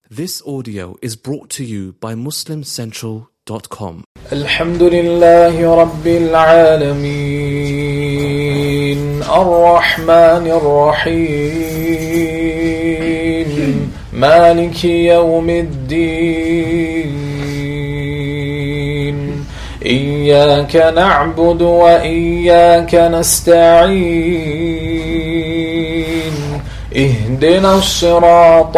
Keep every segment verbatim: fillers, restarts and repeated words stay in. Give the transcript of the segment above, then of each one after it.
This audio is brought to you by muslim central dot com. Alhamdulillahi Rabbil Alameen, Ar-Rahmanir Rahim, Maliki Yawmiddin, Iyyaka na'budu wa iyyaka nasta'een, اهدنا الصراط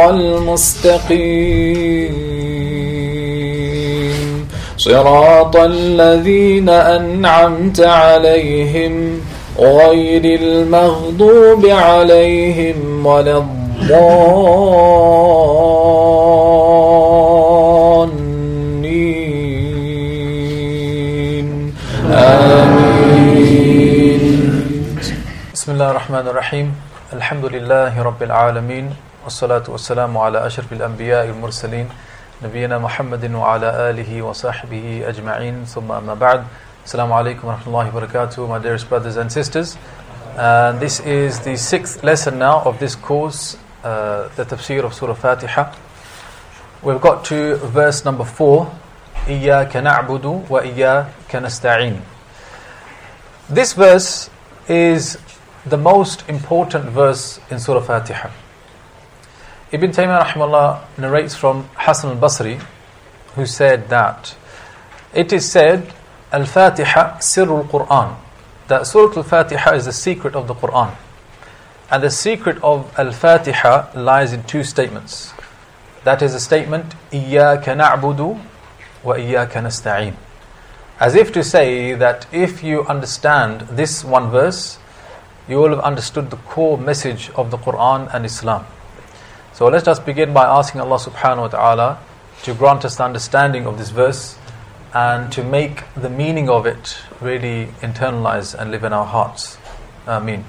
المستقيم صراط الذين أنعمت عليهم غير المغضوب عليهم ولا الضالين آمين. بسم الله الرحمن الرحيم. Alhamdulillahi Rabbil Alameen, wassalatu wassalamu ala ashrafil anbiya wal mursaleen, nabiyyina Muhammadin wa ala alihi wa sahbihi ajma'in, thumma amma ba'd. Assalamu alaikum wa rahmatullahi wa barakatuh, my dearest brothers and sisters. And this is the sixth lesson now of this course, uh, the tafsir of Surah Fatiha. We've got to verse number four, Iyyaka na'budu wa iyyaka nasta'een. This verse is the most important verse in Surah Fatiha. Ibn Taymiyyah rahimahullah narrates from Hasan al-Basri, who said that it is said, Al-Fatiha sirrul Qur'an, that Surah Al-Fatiha is the secret of the Qur'an. And the secret of Al-Fatiha lies in two statements. That is a statement, Iyyaka na'budu wa iyyaka nasta'een. As if to say that if you understand this one verse, you will have understood the core message of the Quran and Islam. So let's just begin by asking Allah subhanahu wa ta'ala to grant us the understanding of this verse and to make the meaning of it really internalize and live in our hearts. Ameen.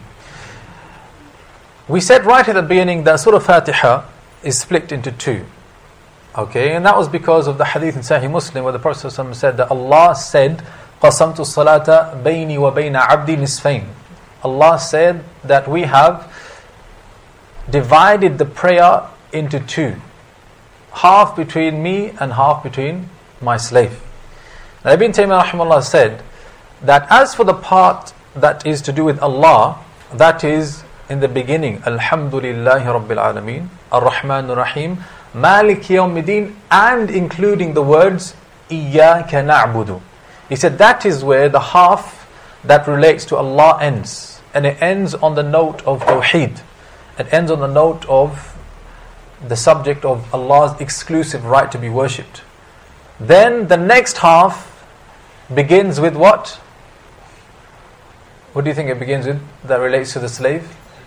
We said right at the beginning that Surah Fatiha is split into two. Okay, and that was because of the hadith in Sahih Muslim where the Prophet ﷺ said that Allah said, قَسَمْتُ الصَّلَاةَ بَيْنِي وَبَيْنَ عَبْدِي نِصْفَيْنِ. Allah said that we have divided the prayer into two, half between me and half between my slave. Now Ibn Taymiyyah rahimahullah said that as for the part that is to do with Allah, that is in the beginning, Alhamdulillahi Rabbil Alameen, Ar-Rahmanir Rahim, Maliki Yawmiddin, and including the words Iyyaka na'budu. He said that is where the half that relates to Allah ends. And it ends on the note of Tawheed. It ends on the note of the subject of Allah's exclusive right to be worshipped. Then the next half begins with what? What do you think it begins with that relates to the slave?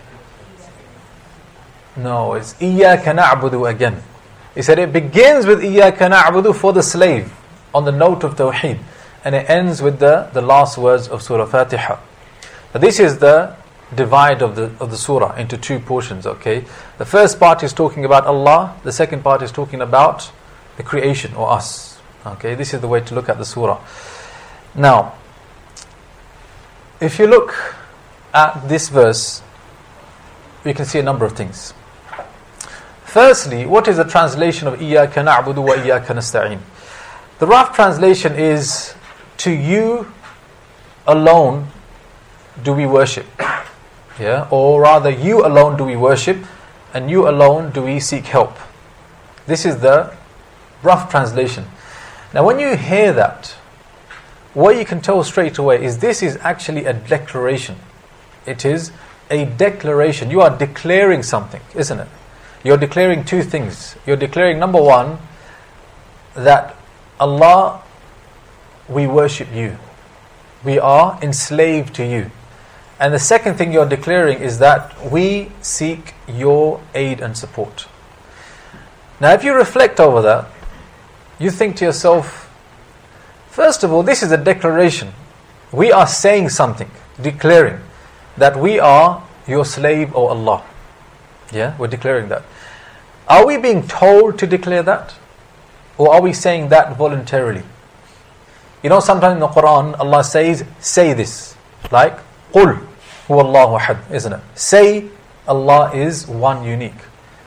No, it's Iyyaka na'budu again. He said it begins with Iyyaka na'budu for the slave on the note of Tawheed. And it ends with the, the last words of Surah Fatiha. Now this is the divide of the of the surah into two portions, okay? The first part is talking about Allah, the second part is talking about the creation or us. Okay, this is the way to look at the surah. Now, if you look at this verse, we can see a number of things. Firstly, what is the translation of Iyyaka na'budu wa iyyaka nasta'een? The rough translation is, to you alone do we worship, yeah, or rather you alone do we worship and you alone do we seek help. This is the rough translation. Now when you hear that, what you can tell straight away is this is actually a declaration. It is a declaration. You are declaring something, isn't it? You're declaring two things. You're declaring, number one, that Allah, we worship you. We are enslaved to you. And the second thing you're declaring is that we seek your aid and support. Now if you reflect over that, you think to yourself, first of all, this is a declaration. We are saying something, declaring that we are your slave, O Allah. Yeah, we're declaring that. Are we being told to declare that? Or are we saying that voluntarily? You know, sometimes in the Quran, Allah says, say this. Like, قُلْ هُوَ اللَّهُ أَحَدٌ, isn't it? Say, Allah is one unique.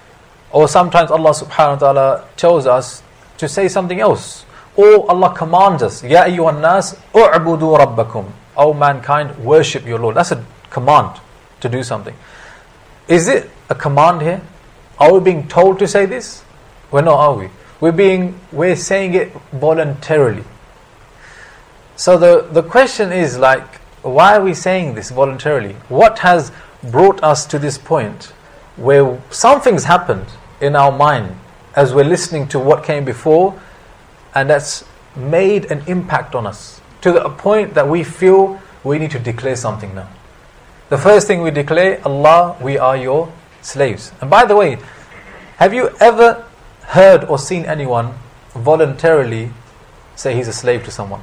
Or sometimes Allah subhanahu wa ta'ala tells us to say something else. Or Allah commands us, Ya ayyuhan nas, u'budu rabbakum. O mankind, worship your Lord. That's a command to do something. Is it a command here? Are we being told to say this? We're not, are we? We're being, we're saying it voluntarily. So the, the question is like, why are we saying this voluntarily? What has brought us to this point where something's happened in our mind as we're listening to what came before, and that's made an impact on us to the point that we feel we need to declare something now. The first thing we declare, Allah, we are your slaves. And by the way, have you ever heard or seen anyone voluntarily say he's a slave to someone?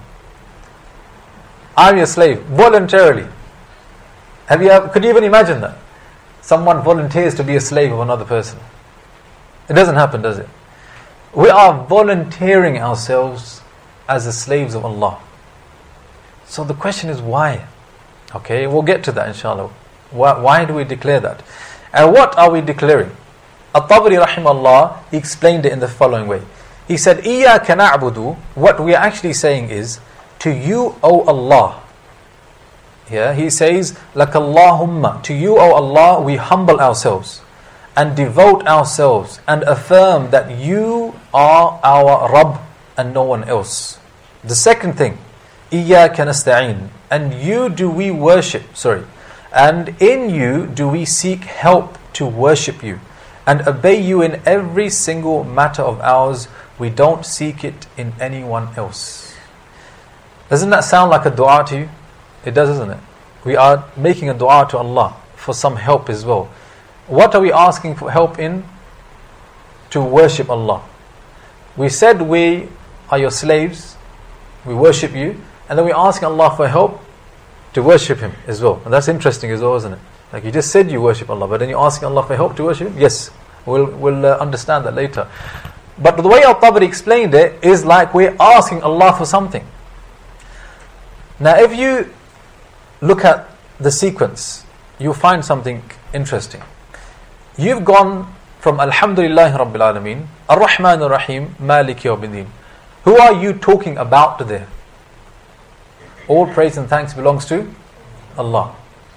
I'm your slave, voluntarily. Have you ever, could you even imagine that? Someone volunteers to be a slave of another person. It doesn't happen, does it? We are volunteering ourselves as the slaves of Allah. So the question is why? Okay, we'll get to that inshallah. Why, why do we declare that? And what are we declaring? At-Tabari rahimahullah, he explained it in the following way. He said, إِيَّاكَ نَعْبُدُ. What we are actually saying is, to you, O Allah. Yeah, he says, لَكَ اللَّهُمَّ. To you, O Allah, we humble ourselves and devote ourselves and affirm that you are our Rabb and no one else. The second thing, إِيَّاكَ نَسْتَعِينَ. And you do we worship, sorry. And in you do we seek help to worship you and obey you in every single matter of ours. We don't seek it in anyone else. Doesn't that sound like a dua to you? It does, isn't it? We are making a dua to Allah for some help as well. What are we asking for help in? To worship Allah. We said we are your slaves, we worship you, and then we're asking Allah for help to worship Him as well. And that's interesting as well, isn't it? Like you just said you worship Allah, but then you're asking Allah for help to worship Him? Yes, we'll, we'll uh, understand that later. But the way Al-Tabari explained it is like we're asking Allah for something. Now if you look at the sequence, you'll find something interesting. You've gone from Alhamdulillah Rabbil Alameen, Ar-Rahman Ar-Rahim, Malik Yawmiddin. Who are you talking about there? All praise and thanks belongs to Allah.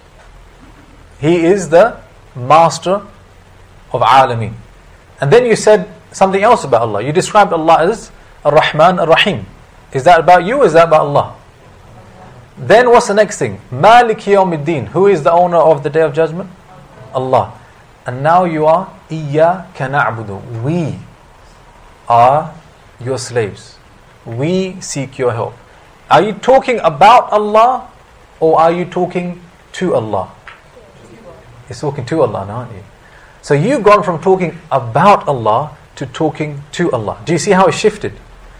He is the master of Alameen. And then you said something else about Allah. You described Allah as Ar-Rahman Ar-Rahim. Is that about you or is that about Allah? Then what's the next thing? Malik Yawmiddin. Who is the owner of the Day of Judgment? Allah. And now you are Iyyaka na'budu. We are your slaves. We seek your help. Are you talking about Allah or are you talking to Allah? You're talking to Allah now, aren't you? So you've gone from talking about Allah to talking to Allah. Do you see how it shifted?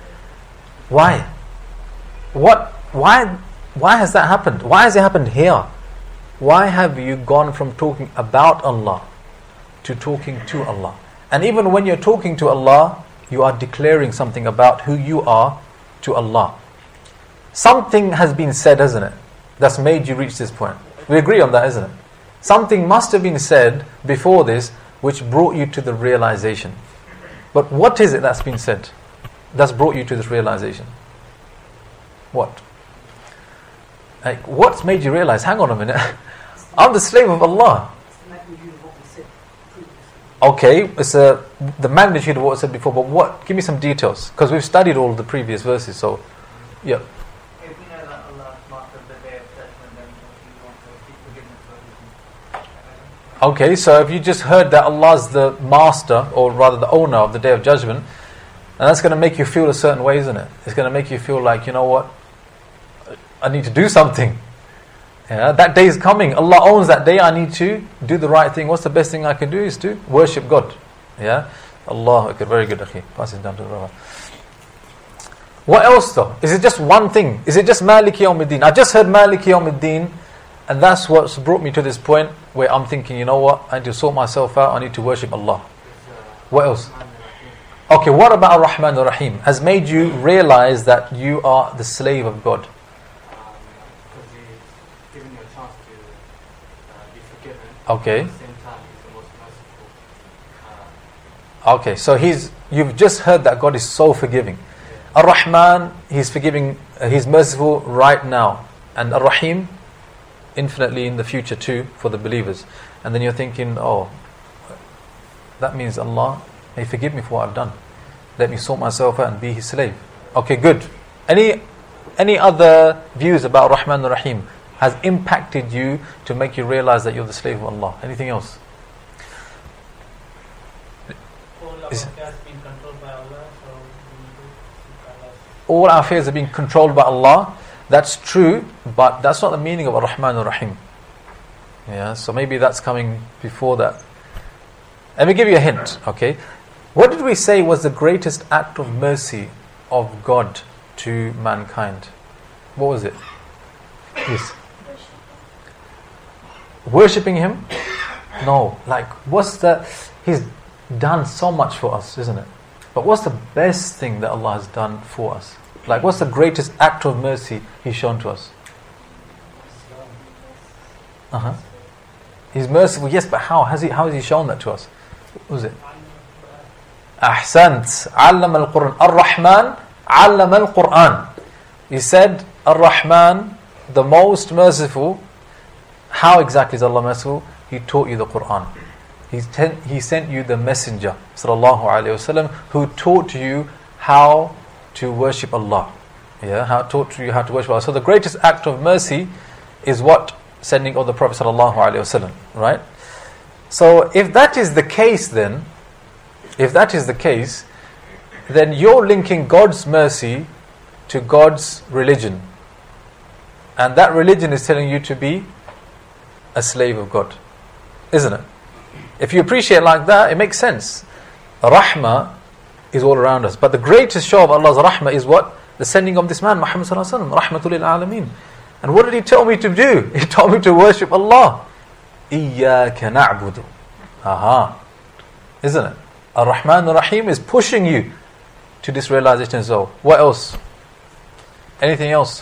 Why? What? Why? Why has that happened? Why has it happened here? Why have you gone from talking about Allah to talking to Allah? And even when you're talking to Allah, you are declaring something about who you are to Allah. Something has been said, hasn't it? That's made you reach this point. We agree on that, isn't it? Something must have been said before this which brought you to the realization. But what is it that's been said that's brought you to this realization? What? Like, what's made you realize, hang on a minute, I'm the slave of Allah. Okay, it's a, the magnitude of what was said before, but what? Give me some details, because we've studied all the previous verses, so, yeah. If we know that Allah is master of the Day of Judgment, then we want to seek forgiveness for everything. Okay, so if you just heard that Allah's the master, or rather the owner of the Day of Judgment, and that's going to make you feel a certain way, isn't it? It's going to make you feel like, you know what, I need to do something. Yeah, that day is coming. Allah owns that day. I need to do the right thing. What's the best thing I can do is to worship God. Yeah, Allah. Okay, very good. Okay, pass it down to the brother. What else though? Is it just one thing? Is it just Malik Yawmiddin? I just heard Malik Yawmiddin, and that's what's brought me to this point where I'm thinking, you know what? I need to sort myself out. I need to worship Allah. What else? Okay, what about Ar-Rahman Ar-Rahim has made you realize that you are the slave of God? Okay. At the same time, he's the most merciful. Uh, Okay, so he's you've just heard that God is so forgiving. Ar-Rahman, He's forgiving, uh, He's merciful right now. And Ar-Rahim, infinitely in the future too, for the believers. And then you're thinking, oh, that means Allah may forgive me for what I've done. Let me sort myself out and be His slave. Okay, good. Any any other views about Rahman and Rahim has impacted you to make you realize that you're the slave of Allah? Anything else? All our Is- affairs being controlled by Allah, so we need to seek Allah's. All our affairs are being controlled by Allah. That's true, but that's not the meaning of Ar-Rahman Ar-Rahim. Yeah, so maybe that's coming before that. Let me give you a hint, okay? What did we say was the greatest act of mercy of God to mankind? What was it? Yes. Worshipping Him? No. Like, what's the... He's done so much for us, isn't it? But what's the best thing that Allah has done for us? Like, what's the greatest act of mercy He's shown to us? Uh-huh. He's merciful, yes, but how? Has he, how has He shown that to us? What was it? Ahsant. Allama al-Quran. Ar-Rahman. Allama al-Quran. He said, Ar-Rahman, the most merciful. How exactly is Allah merciful? He taught you the Quran. He, ten, he sent you the messenger, sallallahu alayhi wasallam, who taught you how to worship Allah. Yeah, how taught you how to worship Allah. So the greatest act of mercy is what? Sending of the Prophet sallallahu alayhi wasallam, right? So if that is the case, then, if that is the case, then you're linking God's mercy to God's religion, and that religion is telling you to be a slave of God, isn't it? If you appreciate it like that, it makes sense. Rahmah is all around us, but the greatest show of Allah's rahmah is what? The sending of this man, Muhammad sallallahu alaihi wasallam, rahmatul lil alameen. And what did he tell me to do? He told me to worship Allah. Iyyaka na'budu. Aha. Isn't it? Ar-Rahman Ar-Rahim is pushing you to this realization. So, what else? Anything else?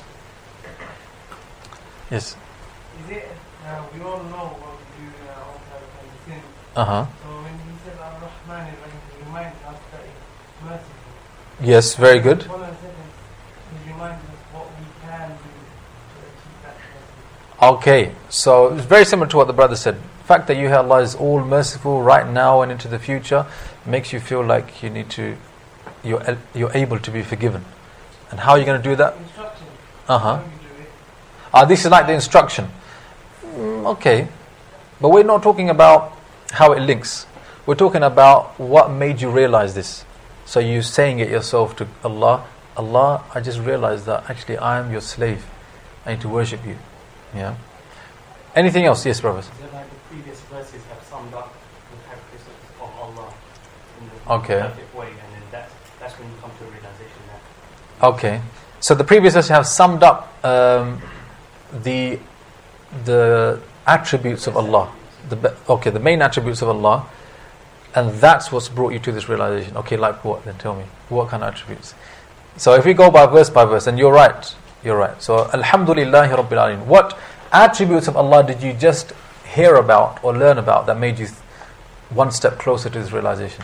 Yes. Is it, uh, we all know what we do uh, all the time in sin. Uh-huh. So when he said Ar-Rahman Ar-Rahim, he reminds us that it's merciful. Yes, very good. One of the seconds, he reminds us what we can do to achieve that mercy. Okay, so it's very similar to what the brother said. The fact that you hear Allah is all merciful right now and into the future makes you feel like you need to, you're, el- you're able to be forgiven. And how are you going to do that? Instruction. Uh-huh. How you do it. Ah, this is like the instruction. Mm, okay, but we're not talking about how it links. We're talking about what made you realize this. So you're saying it yourself to Allah, Allah, I just realized that actually I am your slave. I need to worship you. Yeah. Anything else? Yes, brothers. Is it like the previous verses have summed up the characteristics of Allah in the Okay. perfect way, and then that's, that's when you come to a realization that Okay. So the previous verses have summed up um, the the attributes of Allah. The be- okay, the main attributes of Allah, and that's what's brought you to this realization. Okay, like what? Then tell me, what kind of attributes? So if we go by verse by verse, and you're right, you're right. So Alhamdulillahi Rabbil Alameen. What attributes of Allah did you just hear about or learn about that made you th- one step closer to this realization?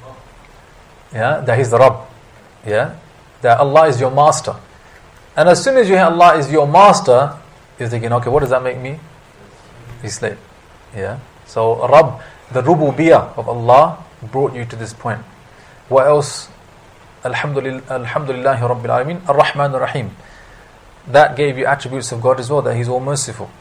Yeah, that He's the Rabb. Yeah, that Allah is your master. And as soon as you hear Allah is your master, you're thinking, okay, what does that make me? His slave. Yeah. So Rabb, the rububiyyah of Allah brought you to this point. What else? Alhamdulillah, Alhamdulillahi Rabbil Alameen, Ar-Rahman Ar-Rahim. That gave you attributes of God as well, that He's all merciful.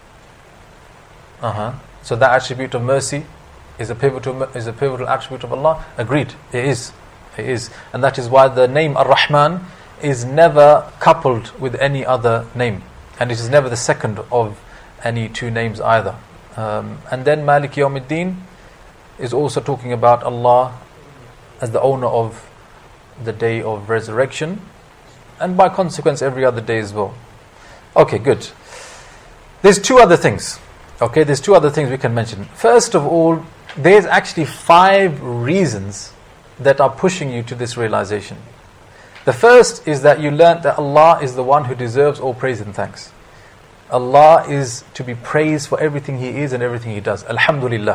Uh-huh. So that attribute of mercy is a pivotal is a pivotal attribute of Allah. Agreed. It is. It is. And that is why the name Ar-Rahman is never coupled with any other name. And it is never the second of any two names either. Um, and then Malik Yawmiddin is also talking about Allah as the owner of the day of resurrection, and by consequence every other day as well. Okay, good. There's two other things. Okay, there's two other things we can mention. First of all, there's actually five reasons that are pushing you to this realization. The first is that you learnt that Allah is the one who deserves all praise and thanks. Allah is to be praised for everything He is and everything He does. Alhamdulillah.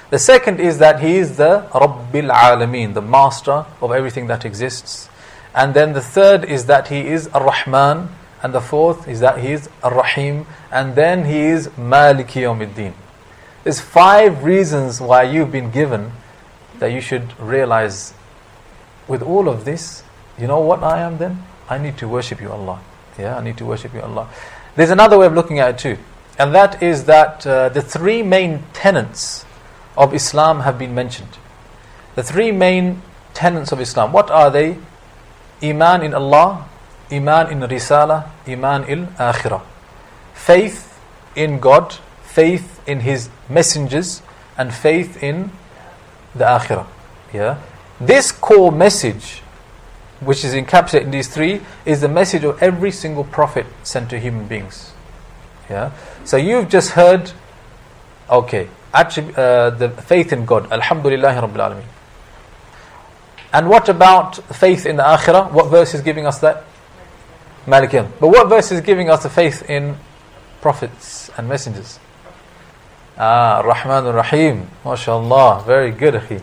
The second is that He is the Rabbil Alameen, the master of everything that exists. And then the third is that He is Ar-Rahman. And the fourth is that He is Ar-Rahim. And then He is Maliki Yawmiddin. There's five reasons why you've been given that you should realize, with all of this, you know what I am then? I need to worship you, Allah. Yeah, I need to worship you, Allah. There's another way of looking at it too. And that is that uh, the three main tenets of Islam have been mentioned. The three main tenets of Islam. What are they? Iman in Allah, Iman in Risala, Iman in Akhirah. Faith in God, faith in His messengers, and faith in the Akhirah. Yeah. This core message, which is encapsulated in these three, is the message of every single prophet sent to human beings. Yeah. So you've just heard, okay, actually, uh, the faith in God, Alhamdulillahi Rabbil Alameen. And what about faith in the Akhirah? What verse is giving us that? Malikiyam. But what verse is giving us the faith in prophets and messengers? Ah, Ar-Rahman Ar-Rahim. MashaAllah. Very good, akhi.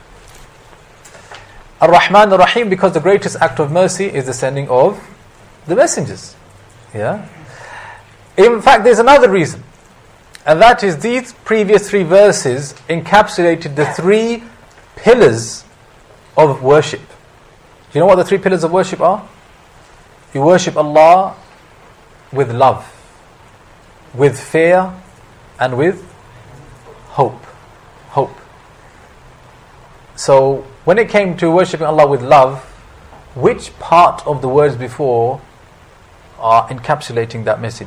Ar-Rahman Ar-Rahim, because the greatest act of mercy is the sending of the messengers. Yeah. In fact, there's another reason. And that is these previous three verses encapsulated the three pillars of worship. Do you know what the three pillars of worship are? You worship Allah with love, with fear, and with hope. Hope. So, when it came to worshipping Allah with love, which part of the words before are encapsulating that message?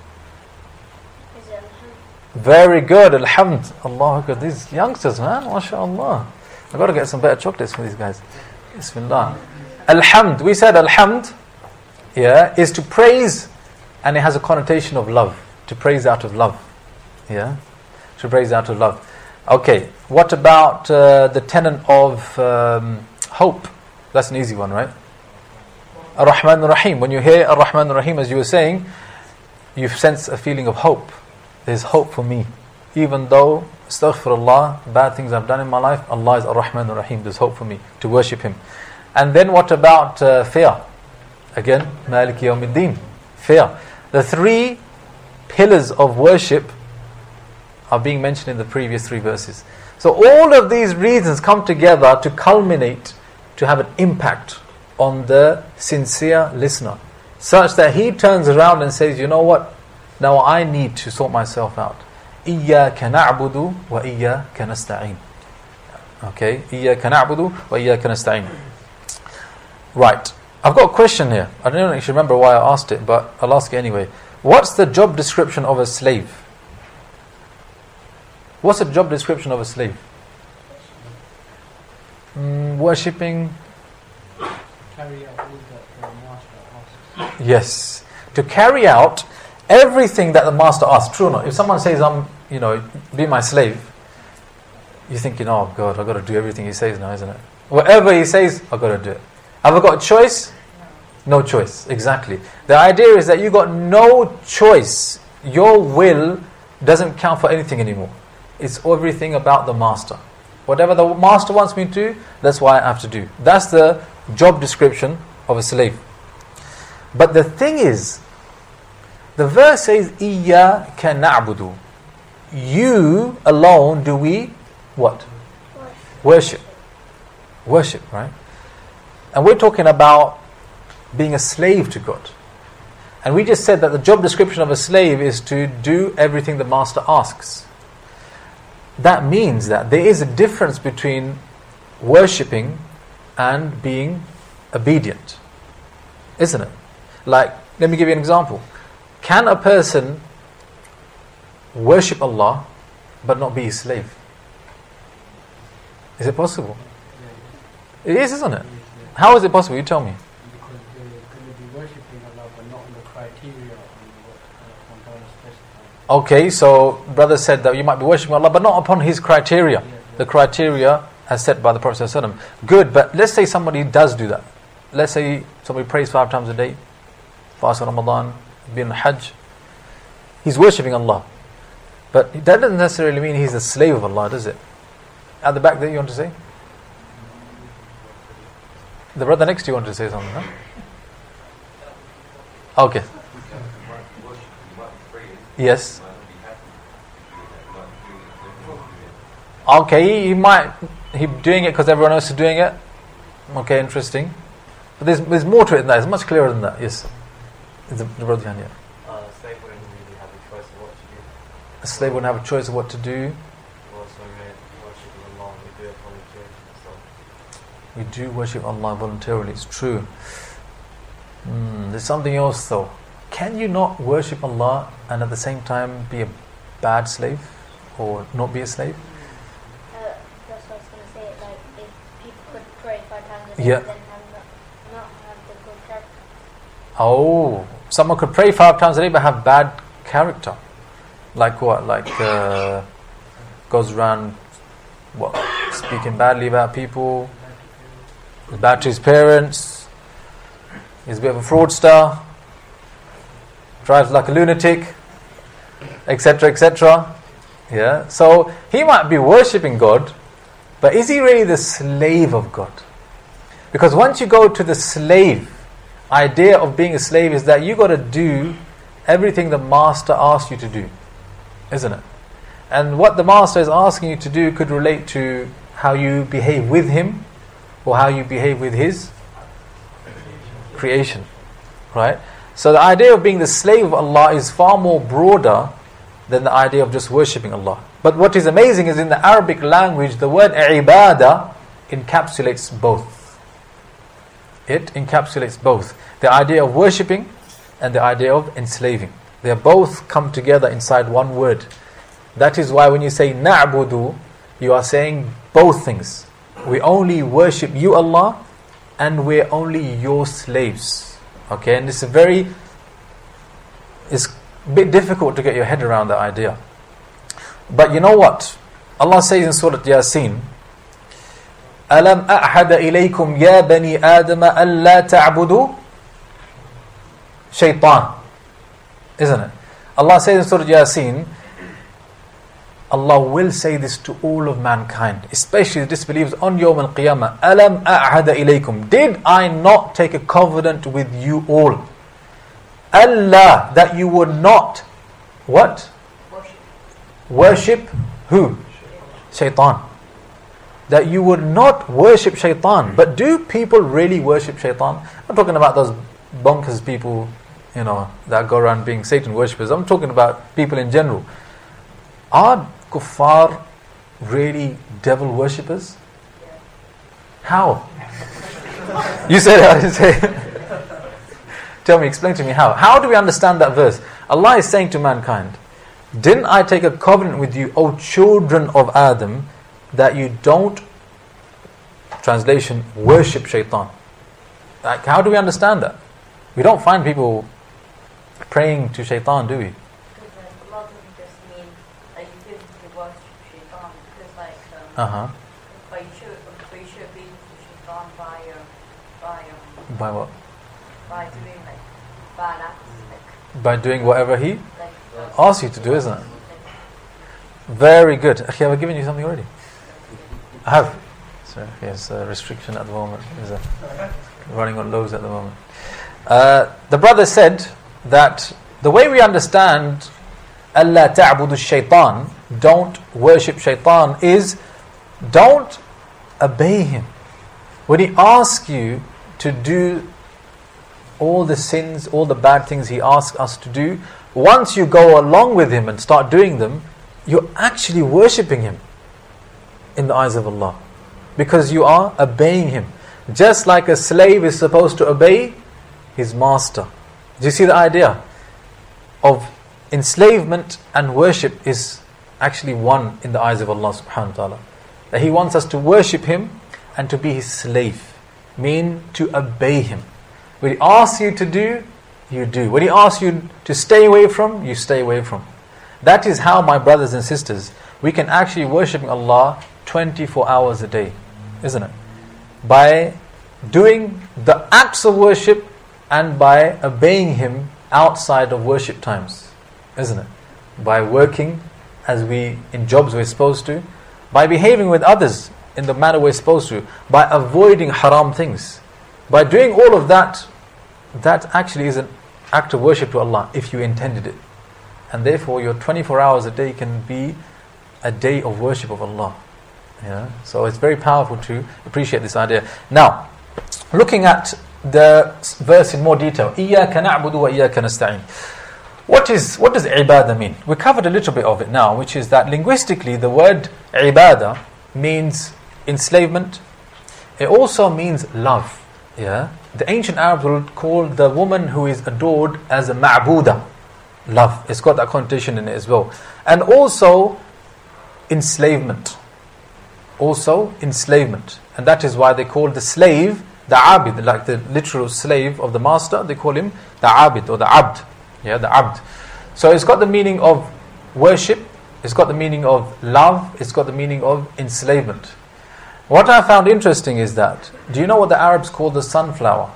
Very good, alhamd. Allah Akbar. These youngsters, man, mashallah. I've got to get some better chocolates for these guys. Bismillah. Alhamd, we said alhamd, yeah, is to praise, and it has a connotation of love. To praise out of love. Yeah? To praise out of love. Okay, what about uh, the tenet of um, hope? That's an easy one, right? Ar-Rahman Ar-Rahim. When you hear Ar-Rahman Ar-Rahim, as you were saying, you sense a feeling of hope. There's hope for me. Even though, astaghfirullah, bad things I've done in my life, Allah is Ar-Rahman Ar-Rahim. There's hope for me to worship Him. And then what about uh, fear? Again, Maliki Yawmiddin. Fear. The three pillars of worship are being mentioned in the previous three verses. So all of these reasons come together to culminate, to have an impact on the sincere listener, such that he turns around and says, you know what? Now I need to sort myself out. إِيَّاكَ نَعْبُدُ وَإِيَّاكَ نَسْتَعِينُ. Okay? إِيَّاكَ نَعْبُدُ وَإِيَّاكَ نَسْتَعِينُ. Right. I've got a question here. I don't actually remember why I asked it, but I'll ask it anyway. What's the job description of a slave? What's the job description of a slave? Mm, worshipping. Carry out all that the master asks. Yes. To carry out everything that the master asks. True or not? If someone says, I'm, you know, be my slave, you're thinking, oh God, I've got to do everything he says now, isn't it? Whatever he says, I've got to do it. Have I got a choice? No choice. Exactly. The idea is that you got no choice. Your will doesn't count for anything anymore. It's everything about the master. Whatever the master wants me to do, that's what I have to do. That's the job description of a slave. But the thing is, the verse says, إِيَّاكَ نَعْبُدُ. You alone do we, what? Worship. Worship, right? And we're talking about being a slave to God. And we just said that the job description of a slave is to do everything the master asks. That means that there is a difference between worshipping and being obedient. Isn't it? Like, let me give you an example. Can a person worship Allah but not be His slave? Is it possible? It is, isn't it? How is it possible? You tell me. Because they're going to be worshipping Allah but not on the criteria on what Allah specified. Okay, so brother said that you might be worshipping Allah but not upon His criteria. Yeah, yeah. The criteria as set by the Prophet ﷺ. Good, but let's say somebody does do that. Let's say somebody prays five times a day, fast on Ramadan, be in Hajj. He's worshipping Allah. But that doesn't necessarily mean he's a slave of Allah, does it? At the back there, you want to say? The brother next to you wanted to say something, huh? Okay. Yes. Okay, he might he doing it because everyone else is doing it. Okay, interesting. But there's there's more to it than that. It's much clearer than that. Yes. The, the brother behind you. Uh, slave wouldn't really have a choice of what to do. A slave wouldn't have a choice of what to do. Also, we worship Allah, we do it voluntarily. So. We do worship Allah voluntarily. It's true. Mm, there's something else though. Can you not worship Allah and at the same time be a bad slave or not be a slave? Uh, that's what I was going to say. Like, if people could pray five times a day, Yeah. then have not, not have the good character. Oh, someone could pray five times a day but have bad character. Like what? Like uh, goes around what? Speaking badly about people, is bad to his parents, he's a bit of a fraudster, drives like a lunatic, et cetera, et cetera. Yeah. So he might be worshipping God, but is he really the slave of God? Because once you go to the slave idea of being a slave, is that you got to do everything the master asks you to do, isn't it? And what the master is asking you to do could relate to how you behave with him or how you behave with his creation, right? So the idea of being the slave of Allah is far more broader than the idea of just worshipping Allah. But what is amazing is in the Arabic language, the word ibadah encapsulates both. It encapsulates both. The idea of worshipping and the idea of enslaving. They both come together inside one word. That is why when you say na'budu, you are saying both things. We only worship you, Allah, and we're only your slaves. Okay, and it's a very, it's a bit difficult to get your head around that idea. But you know what? Allah says in Surah Yasin, أَلَمْ أَعْحَدَ إِلَيْكُمْ يَا بَنِي آدَمَ أَلَّا تَعْبُدُوا شَيْطَانَ. Isn't it? Allah says in Surah Yasin, Allah will say this to all of mankind, especially the disbelievers on Yawm al-Qiyamah. أَلَمْ أَعْحَدَ إِلَيْكُمْ. Did I not take a covenant with you all? Allah, that you would not, what? Worship. Worship who? Shaitan. That you would not worship shaitan. But do people really worship shaitan? I'm talking about those bonkers people, you know, that go around being Satan worshippers. I'm talking about people in general. Are kuffar really devil worshippers? How? You said it, I didn't say it. Tell me, explain to me how. How do we understand that verse? Allah is saying to mankind, didn't I take a covenant with you, O children of Adam, that you don't, translation, worship shaitan? Like, how do we understand that? We don't find people praying to shaitan, do we? Because a lot of them just mean like you physically worship shaitan. Because like um, Uh huh. but you should but you should be to shaitan by um, by um, By what? by doing like bad acts, like By doing whatever he like asks you to do, isn't it? Very good. Akhi, have I given you something already? I have. Sorry, there's a restriction at the moment. There's a running on lows at the moment. Uh, the brother said that the way we understand Allah ta'budu shaitan, don't worship shaitan, is don't obey him. When he asks you to do all the sins, all the bad things he asks us to do, once you go along with him and start doing them, you're actually worshipping him in the eyes of Allah, because you are obeying him. Just like a slave is supposed to obey his master. Do you see the idea of enslavement and worship is actually one in the eyes of Allah subhanahu wa ta'ala? That he wants us to worship him and to be his slave, mean to obey him. What he asks you to do, you do. What he asks you to stay away from, you stay away from. That is how, my brothers and sisters, we can actually worship Allah twenty-four hours a day, isn't it? By doing the acts of worship and by obeying him outside of worship times, isn't it? By working as we in jobs we're supposed to, by behaving with others in the manner we're supposed to, by avoiding haram things. By doing all of that, that actually is an act of worship to Allah if you intended it. And therefore your twenty-four hours a day can be a day of worship of Allah. Yeah? So it's very powerful to appreciate this idea. Now, looking at the verse in more detail, إِيَّاكَ نَعْبُدُ وَإِيَّاكَ نَسْتَعِينُ. What is what does ibadah mean? We covered a little bit of it now, which is that linguistically the word ibadah means enslavement. It also means love. Yeah, the ancient Arabs would call the woman who is adored as a ma'buda, love. It's got that connotation in it as well. And also enslavement. Also enslavement. And that is why they call the slave the abid, like the literal slave of the master, they call him the abid or the abd. Yeah, the abd. So it's got the meaning of worship, it's got the meaning of love, it's got the meaning of enslavement. What I found interesting is that, do you know what the Arabs call the sunflower?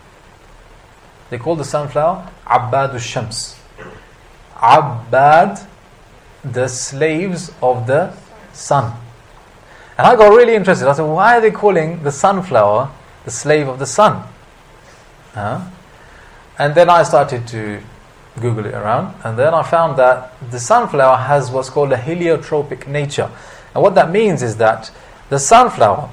They call the sunflower Abbad shams. Abbad, the slaves of the sun. And I got really interested. I said, why are they calling the sunflower the slave of the sun? Huh? And then I started to Google it around, and then I found that the sunflower has what's called a heliotropic nature. And what that means is that the sunflower,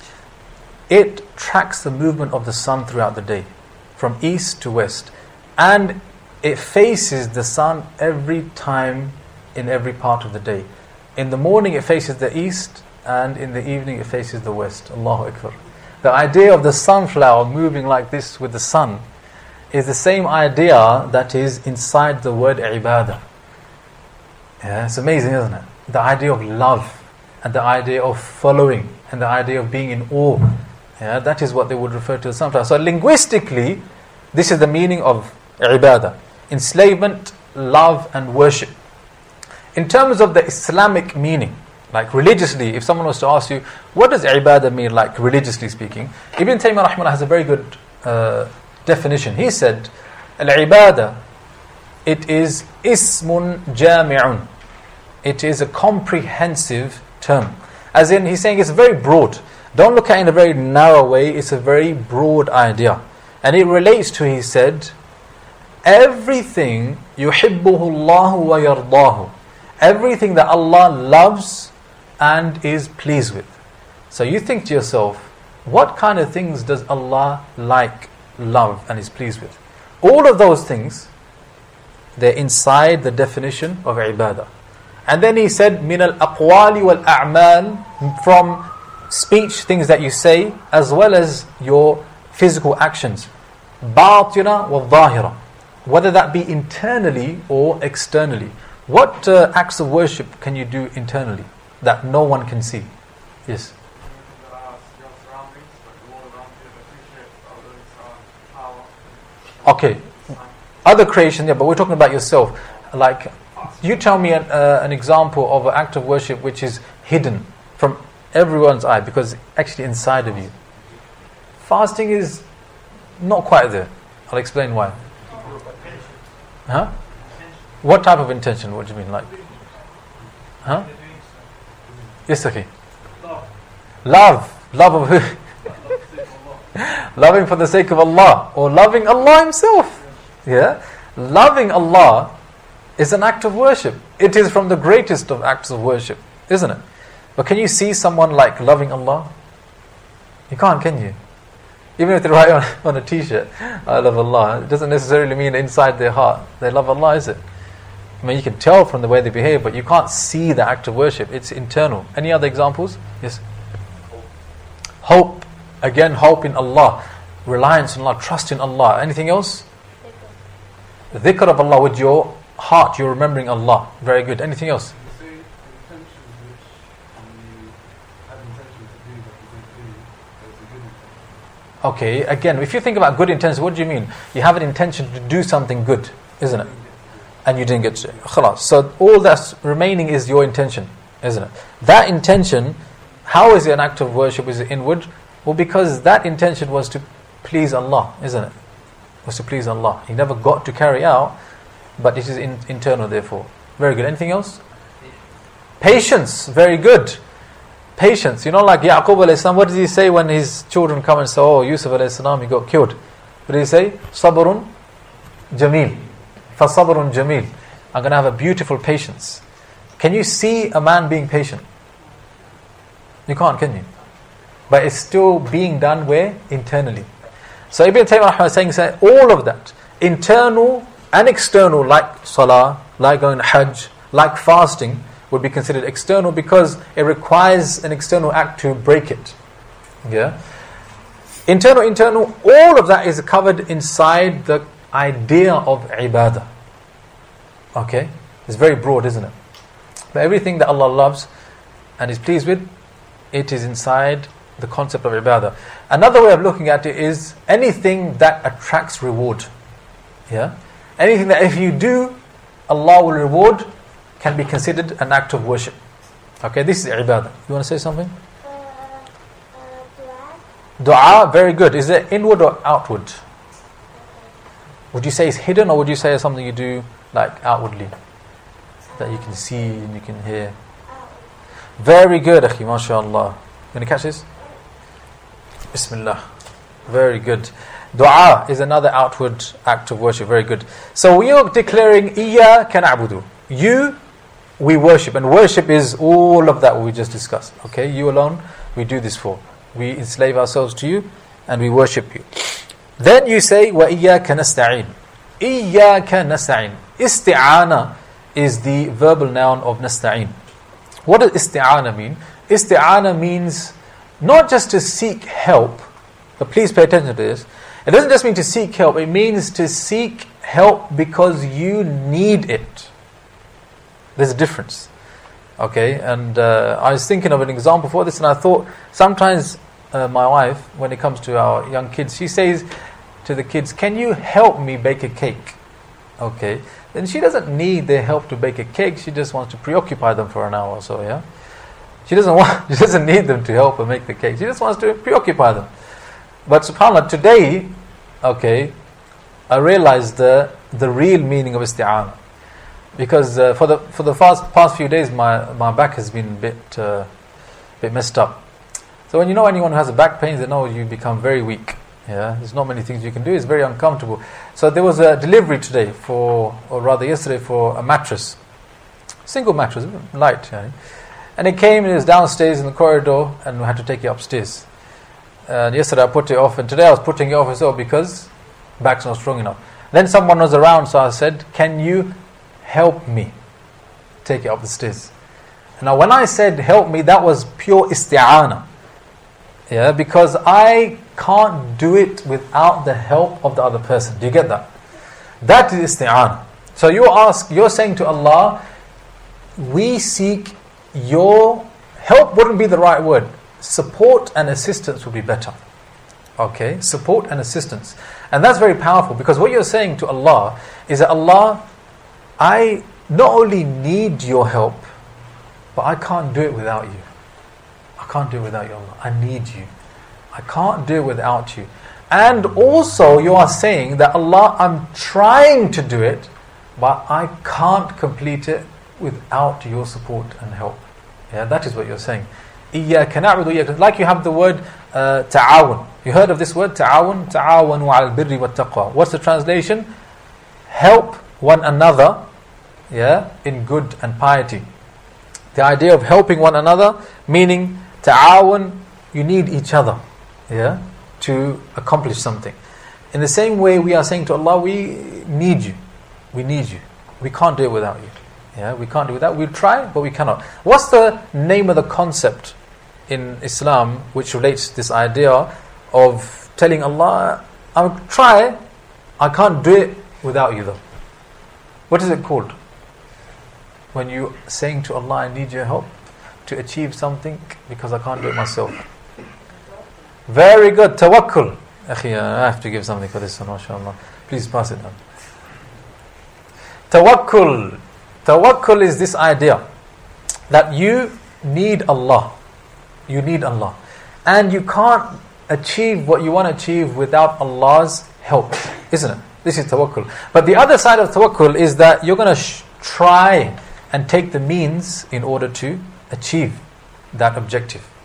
it tracks the movement of the sun throughout the day, from east to west. And it faces the sun every time in every part of the day. In the morning it faces the east, and in the evening it faces the west. Allahu Akbar. The idea of the sunflower moving like this with the sun is the same idea that is inside the word ibadah. Yeah, it's amazing, isn't it? The idea of love, and the idea of following, and the idea of being in awe. Yeah, that is what they would refer to as sunflower. So linguistically, this is the meaning of ibadah. Enslavement, love and worship. In terms of the Islamic meaning, like religiously, if someone was to ask you, what does ibadah mean, like religiously speaking? Ibn Taymiyyah rahimahullah has a very good uh, definition. He said, al-ibadah, it is ismun jami'un. It is a comprehensive term. As in, he's saying it's very broad. Don't look at it in a very narrow way. It's a very broad idea. And it relates to, he said, everything yuhibbuhu Allahu wa yardahu. Everything that Allah loves and is pleased with. So you think to yourself, what kind of things does Allah like, love and is pleased with? All of those things, they're inside the definition of ibadah. And then he said, min al-aqwali wal-a'mal, from speech, things that you say, as well as your physical actions. Batina wal-zahira, whether that be internally or externally. What uh, acts of worship can you do internally that no one can see? Yes? Okay. Other creation, yeah, but we're talking about yourself. Like, you tell me an, uh, an example of an act of worship which is hidden from everyone's eye because it's actually inside of you. Fasting is not quite there. I'll explain why. Huh? What type of intention? What do you mean? Like, huh? Yes, okay. Love. Love of who? Loving for the sake of Allah, or loving Allah Himself. Yeah? Loving Allah is an act of worship. It is from the greatest of acts of worship, isn't it? But can you see someone like loving Allah? You can't, can you? Even if they write on, on a t-shirt, I love Allah, it doesn't necessarily mean inside their heart they love Allah, is it? I mean, you can tell from the way they behave, but you can't see the act of worship. It's internal. Any other examples? Yes? Hope. Again, hope in Allah. Reliance on Allah. Trust in Allah. Anything else? The dhikr of Allah with your heart. You're remembering Allah. Very good. Anything else? Okay, again, if you think about good intention, what do you mean? You have an intention to do something good, isn't it? And you didn't get to it. Khalas. So all that's remaining is your intention, isn't it? That intention, how is it an act of worship? Is it inward? Well, because that intention was to please Allah, isn't it? Was to please Allah. He never got to carry out, but it is in, internal therefore. Very good. Anything else? Patience. Very good. patience. You know, like Yaqub alayhi salam, what does he say when his children come and say, oh, Yusuf alayhi salam, he got killed? What did he say? Sabrun jameel. Fasabrun jameel. I'm going to have a beautiful patience. Can you see a man being patient? You can't, can you? But it's still being done where? Internally. So Ibn Taymiyyah is saying, say, all of that, internal and external, like salah, like going to hajj, like fasting, would be considered external because it requires an external act to break it. Yeah. Internal, internal, all of that is covered inside the idea of ibadah. Okay? It's very broad, isn't it? But everything that Allah loves and is pleased with, it is inside the concept of ibadah. Another way of looking at it is anything that attracts reward. Yeah? Anything that if you do, Allah will reward, can be considered an act of worship. Okay, this is ibadah. You want to say something? Uh, uh, Dua, very good. Is it inward or outward? Would you say it's hidden, or would you say it's something you do like outwardly? That you can see and you can hear. Very good, akhi, mashallah. You going to catch this? Bismillah. Very good. Dua is another outward act of worship. Very good. So we are declaring Iyyaka na'budu. You, we worship. And worship is all of that what we just discussed. Okay, you alone, we do this for. We enslave ourselves to you and we worship you. Then you say, Wa iyyaka nasta'in. Iyyaka nasta'in. Isti'ana is the verbal noun of nasta'in. What does isti'ana mean? Isti'ana means not just to seek help, but please pay attention to this. It doesn't just mean to seek help, it means to seek help because you need it. There's a difference. Okay, and uh, I was thinking of an example for this, and I thought sometimes uh, my wife, when it comes to our young kids, she says to the kids, can you help me bake a cake? Okay, then she doesn't need their help to bake a cake, she just wants to preoccupy them for an hour or so, yeah? She doesn't want, she doesn't need them to help her make the cake, she just wants to preoccupy them. But subhanAllah, today, okay, I realized the the real meaning of isti'ana. Because uh, for the for the past, past few days, my, my back has been a bit, uh, bit messed up. So when you know anyone who has a back pain, they know you become very weak. Yeah, there's not many things you can do. It's very uncomfortable. So there was a delivery today for, or rather yesterday, for a mattress, single mattress, light. Yeah. And it came and it was downstairs in the corridor, and we had to take it upstairs. And yesterday I put it off, and today I was putting it off as well because back's not strong enough. Then someone was around, so I said, "Can you help me take it up the stairs?" Now when I said help me, that was pure isti'ana. Yeah, because I can't do it without the help of the other person. Do you get that? That is isti'ana. So you ask, you're saying to Allah, we seek your help. Wouldn't be the right word. Support and assistance would be better. Okay, support and assistance. And that's very powerful, because what you're saying to Allah is that Allah, I not only need your help, but I can't do it without you. I can't do it without you, Allah. I need you. I can't do it without you. And also you are saying that Allah, I'm trying to do it, but I can't complete it without your support and help. Yeah, that is what you're saying. إِيَّاكَ نَعْبُدُ إِيَّاكَ. Like you have the word uh, ta'awun. You heard of this word? Ta'awun. Ta'awanu عَلَى الْبِرِّ وَالتَّقْوَى. What's the translation? Help one another, yeah, in good and piety. The idea of helping one another, meaning ta'awun, you need each other, yeah, to accomplish something. In the same way, we are saying to Allah, we need you. We need you. We can't do it without you. Yeah, we can't do it without. We'll try, but we cannot. What's the name of the concept in Islam which relates to this idea of telling Allah, I'll try, I can't do it without you though? What is it called? When you saying to Allah, I need your help to achieve something because I can't do it myself. Very good. Tawakkul. Akhi, I have to give something for this one, mashallah. Please pass it down. Tawakkul. Tawakkul is this idea that you need Allah. You need Allah. And you can't achieve what you want to achieve without Allah's help, isn't it? This is tawakkul. But the other side of tawakkul is that you're going to sh- try and take the means in order to achieve that objective.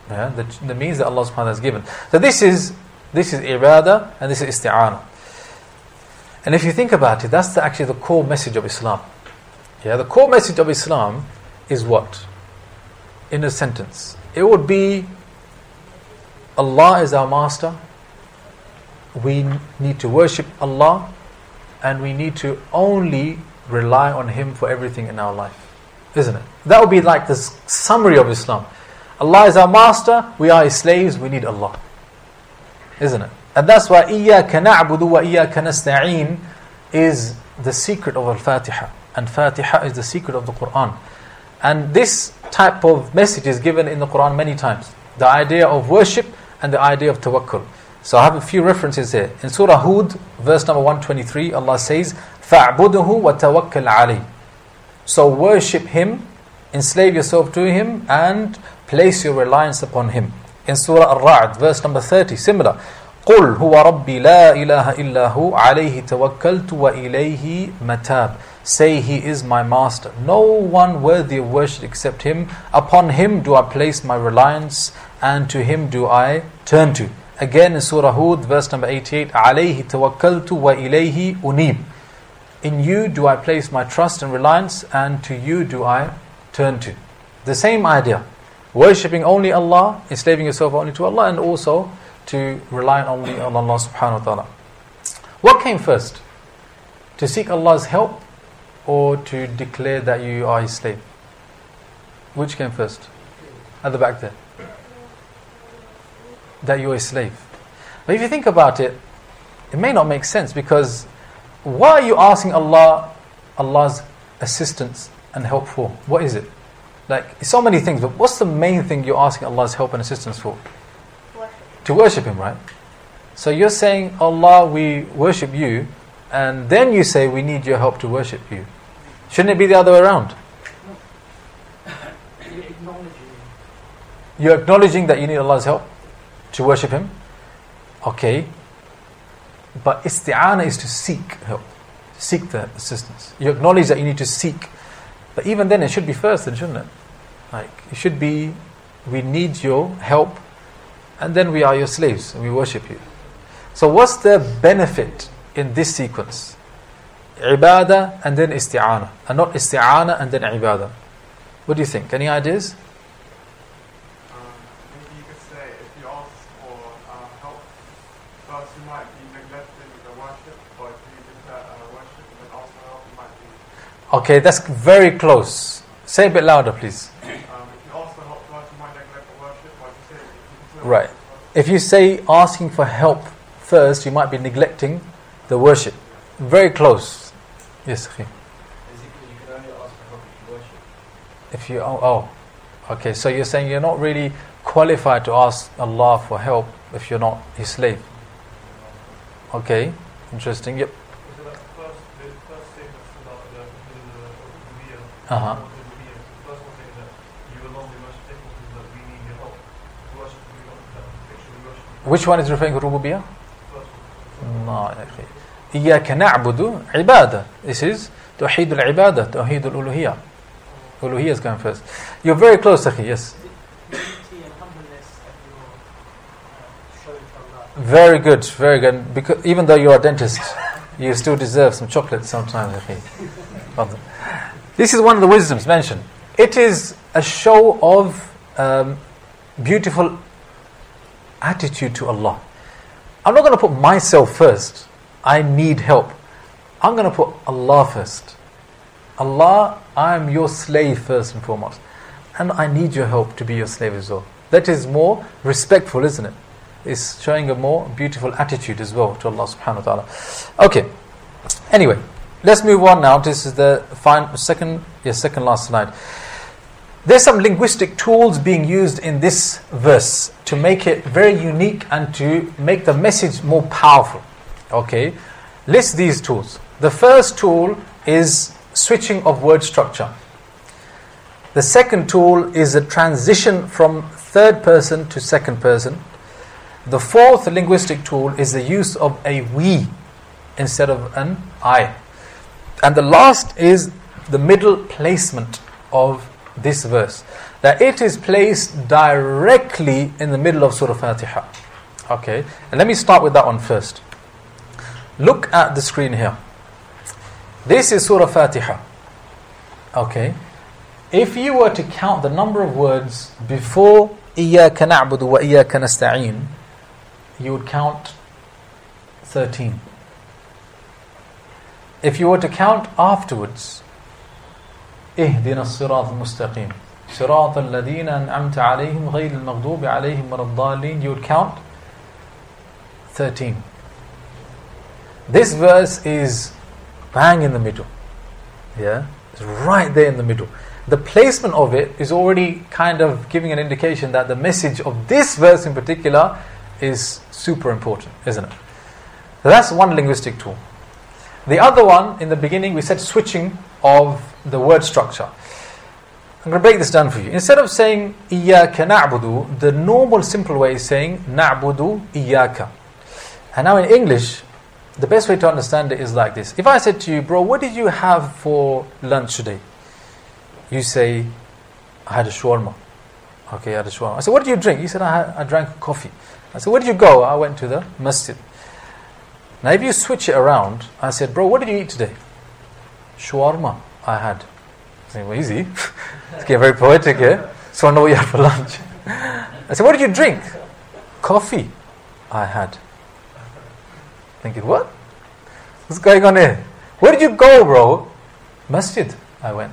Yeah, the, the means that Allah subhanahu wa ta'ala has given. So this is this is ibadah and this is isti'anah. And if you think about it, that's the, actually the core message of Islam. Yeah, the core message of Islam is what? In a sentence, it would be Allah is our master. We need to worship Allah, and we need to only rely on Him for everything in our life, isn't it? That would be like the summary of Islam. Allah is our master, we are His slaves, we need Allah, isn't it? And that's why إِيَّاكَ نَعْبُدُ وَإِيَّاكَ نَسْتَعِينَ is the secret of Al-Fatiha, and Fatiha is the secret of the Quran. And this type of message is given in the Quran many times. The idea of worship and the idea of tawakkul. So I have a few references here. In Surah Hud, verse number one twenty-three, Allah says, فَاعْبُدْهُ وَتَوَكَّلْ عَلَيْهِ. So worship Him, enslave yourself to Him, and place your reliance upon Him. In Surah Ar-Ra'd, verse number thirty, similar. قُلْ هُوَ رَبِّي لَا إِلَهَ إِلَّا هُ عَلَيْهِ تَوَكَّلْتُ وَإِلَيْهِ مَتَابِ. Say He is my master. No one worthy of worship except Him. Upon Him do I place my reliance, and to Him do I turn to. Again in Surah Hud, verse number eighty-eight, عَلَيْهِ تَوَكَّلْتُ وَإِلَيْهِ أُنِيبُ. In You do I place my trust and reliance, and to You do I turn to. The same idea. Worshipping only Allah, enslaving yourself only to Allah, and also to rely only on Allah subhanahu wa ta'ala. What came first? To seek Allah's help, or to declare that you are His slave? Which came first? At the back there. That you are His slave. But if you think about it, it may not make sense, because why are you asking Allah Allah's assistance and help for? What is it? Like, so many things, but what's the main thing you're asking Allah's help and assistance for? Worship. To worship Him, right? So you're saying, Allah, we worship You, and then you say, we need Your help to worship You. Shouldn't it be the other way around? You're acknowledging. You're acknowledging that you need Allah's help to worship Him. Okay. But isti'ana is to seek help. Seek the assistance. You acknowledge that you need to seek. But even then, it should be first, then, shouldn't it? Like, it should be, we need Your help, and then we are Your slaves, and we worship You. So what's the benefit in this sequence? Ibadah and then isti'ana, and not isti'ana and then ibadah. What do you think? Any ideas? Um, maybe you could say, if you ask for uh, help, first you might be neglecting the worship, but if you declare uh, worship and then ask for help, you might be... Okay, that's very close. Say a bit louder, please. Um, if you ask for help first, you might neglect the worship, but if you say... If you Right. If you say asking for help first, you might be neglecting the worship. Very close. Yes, Akhi. Basically, you can only ask for help if you worship. If you, oh, oh, okay, so you're saying you're not really qualified to ask Allah for help if you're not His slave. Okay, interesting, yep. So that first, the first statement about the rububiyyah, Uh-huh. rububiyyah. The first one saying that you alone we worship, second one is that we need Your help. Worship, we don't that picture we worship. Which one is referring to rububiyyah? First one. No, Akhi. إياك نعبد عبادة. This is توحيد العبادة, توحيد الألوهية. Uluhiyya is going first. You're very close, Akhi, yes. Humility and humbleness that you're uh, showing to Allah. Very good, very good. Because even though you're a dentist, you still deserve some chocolate sometimes, Akhi. This is one of the wisdoms mentioned. It is a show of um, beautiful attitude to Allah. I'm not going to put myself first. I need help. I'm going to put Allah first. Allah, I am Your slave first and foremost. And I need Your help to be Your slave as well. That is more respectful, isn't it? It's showing a more beautiful attitude as well to Allah subhanahu wa ta'ala. Okay. Anyway, let's move on now. This is the final, second, yes, second last slide. There's some linguistic tools being used in this verse to make it very unique and to make the message more powerful. Okay, list these tools. The first tool is switching of word structure. The second tool is a transition from third person to second person. The fourth linguistic tool is the use of a we instead of an I. And the last is the middle placement of this verse, that it is placed directly in the middle of Surah Fatiha. Okay, and let me start with that one first. Look at the screen here. This is Surah Fatiha. Okay, if you were to count the number of words before إِيَّاكَ نَعْبُدُ وَإِيَّاكَ نَسْتَعِينُ, you would count thirteen. If you were to count afterwards, اهدنا الصراط المستقيم صراط الذين أنعمت عليهم غير المغضوب عليهم ولا الضالين, you would count thirteen. This verse is bang in the middle. Yeah, it's right there in the middle. The placement of it is already kind of giving an indication that the message of this verse in particular is super important, isn't it? So that's one linguistic tool. The other one, in the beginning, we said switching of the word structure. I'm going to break this down for you. Instead of saying إِيَّاكَ نَعْبُدُ, the normal simple way is saying نَعْبُدُ إِيَّاكَ. And now in English, the best way to understand it is like this. If I said to you, bro, what did you have for lunch today? You say, I had a shawarma. Okay, I had a shawarma. I said, what did you drink? You said, I, had, I drank coffee. I said, where did you go? I went to the masjid. Now if you switch it around, I said, bro, what did you eat today? Shawarma I had. I said, well, easy. It's getting very poetic here. So I know what you had for lunch. I said, what did you drink? Coffee I had. Thinking, what? What's going on here? Where did you go, bro? Masjid I went.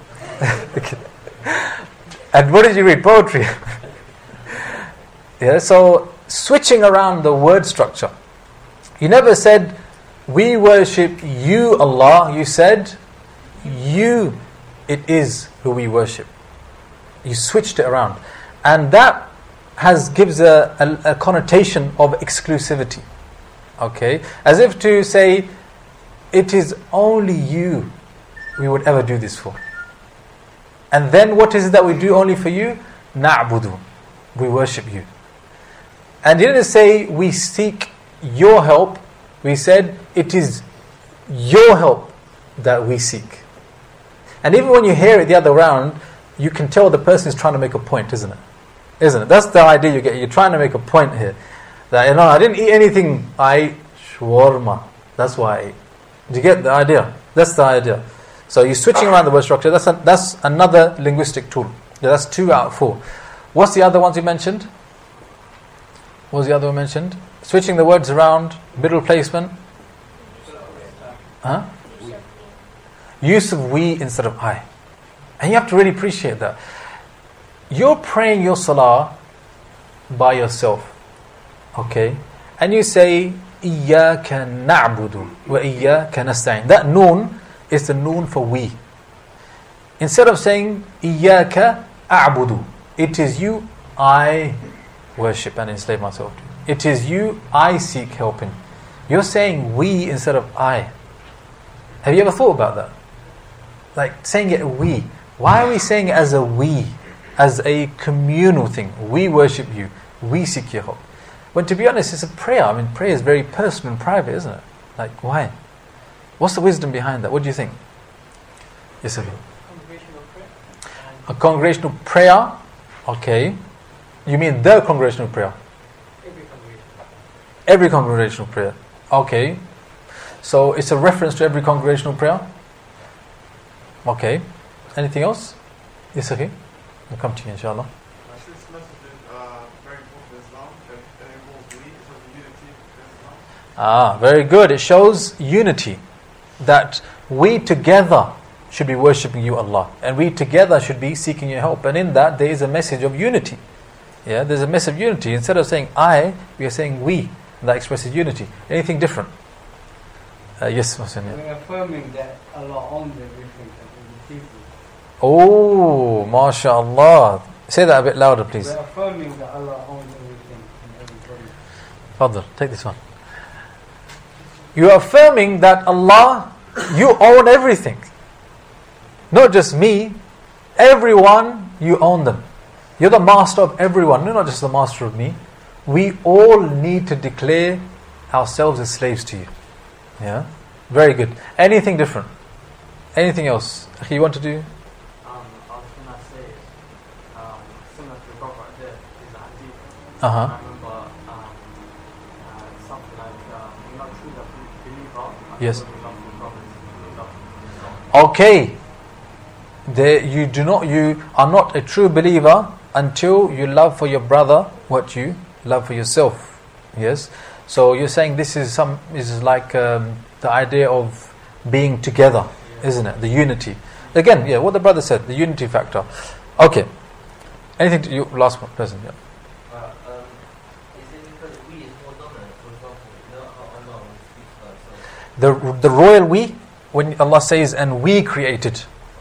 And what did you read? Poetry. Yeah, so switching around the word structure. You never said, we worship you, Allah. You said, you, it is who we worship. You switched it around. And that has gives a, a, a connotation of exclusivity. Okay? As if to say, it is only you we would ever do this for. And then what is it that we do only for you? Na'budu. We worship you. And he didn't say, we seek your help. We said, it is your help that we seek. And even when you hear it the other round, you can tell the person is trying to make a point, isn't it? Isn't it? That's the idea you get. You're trying to make a point here. That, you know, I didn't eat anything. I ate shawarma. That's why I ate. Do you get the idea? That's the idea. So you're switching around the word structure. That's a, that's another linguistic tool. Yeah, that's two out of four. What's the other ones you mentioned? What was the other one mentioned? Switching the words around, middle placement. Huh? Use of we instead of I. And you have to really appreciate that. You're praying your salah by yourself. Okay? And you say, إِيَّاكَ نَعْبُدُ وَإِيَّاكَ نَسْتَعِينُ. That noon is the noon for we. Instead of saying, إِيَّاكَ أَعْبُدُ, it is you I worship and enslave myself to. It is you I seek help in. You're saying we instead of I. Have you ever thought about that? Like saying it we. Why are we saying it as a we? As a communal thing. We worship you. We seek your help. When to be honest, it's a prayer. I mean, prayer is very personal and private, isn't it? Like, why? What's the wisdom behind that? What do you think? Yes, sir. Congregational prayer. A congregational prayer. Okay. You mean the congregational prayer? Every congregation. Every congregational prayer. Okay. So it's a reference to every congregational prayer? Okay. Anything else? Yes, okay. I'll come to you, inshallah. Uh, This message is uh, very important to Islam. It, it involves unity, so the unity in Islam. Ah, very good. It shows unity. That we together should be worshipping you, Allah. And we together should be seeking your help. And in that, there is a message of unity. Yeah, there's a message of unity. Instead of saying I, we are saying we. And that expresses unity. Anything different? Uh, yes, Mohsen. We're affirming that Allah owns everything and the people. Oh, mashallah. Say that a bit louder, please. We're affirming that Allah owns everything and everybody. Fadl, take this one. You are affirming that Allah, you own everything. Not just me, everyone, you own them. You're the master of everyone. You're not just the master of me. We all need to declare ourselves as slaves to you. Yeah? Very good. Anything different? Anything else? You want to do? Um, I was going to say Uh-huh. I remember um, uh, something like, uh, you're not truly a believer Yes. until you love your brothers, you love yourself. Okay. There, you do not. You are not a true believer until you love for your brother what you love for yourself. Yes. So you're saying this is some is like um, the idea of being together, yeah. Isn't it? The unity. Again, yeah. What the brother said, the unity factor. Okay. Anything to you? Last one, present. Yeah. Uh, um, is it because we is more dominant? For example, you know how Allah speaks about himself? The the royal we, when Allah says, and we created.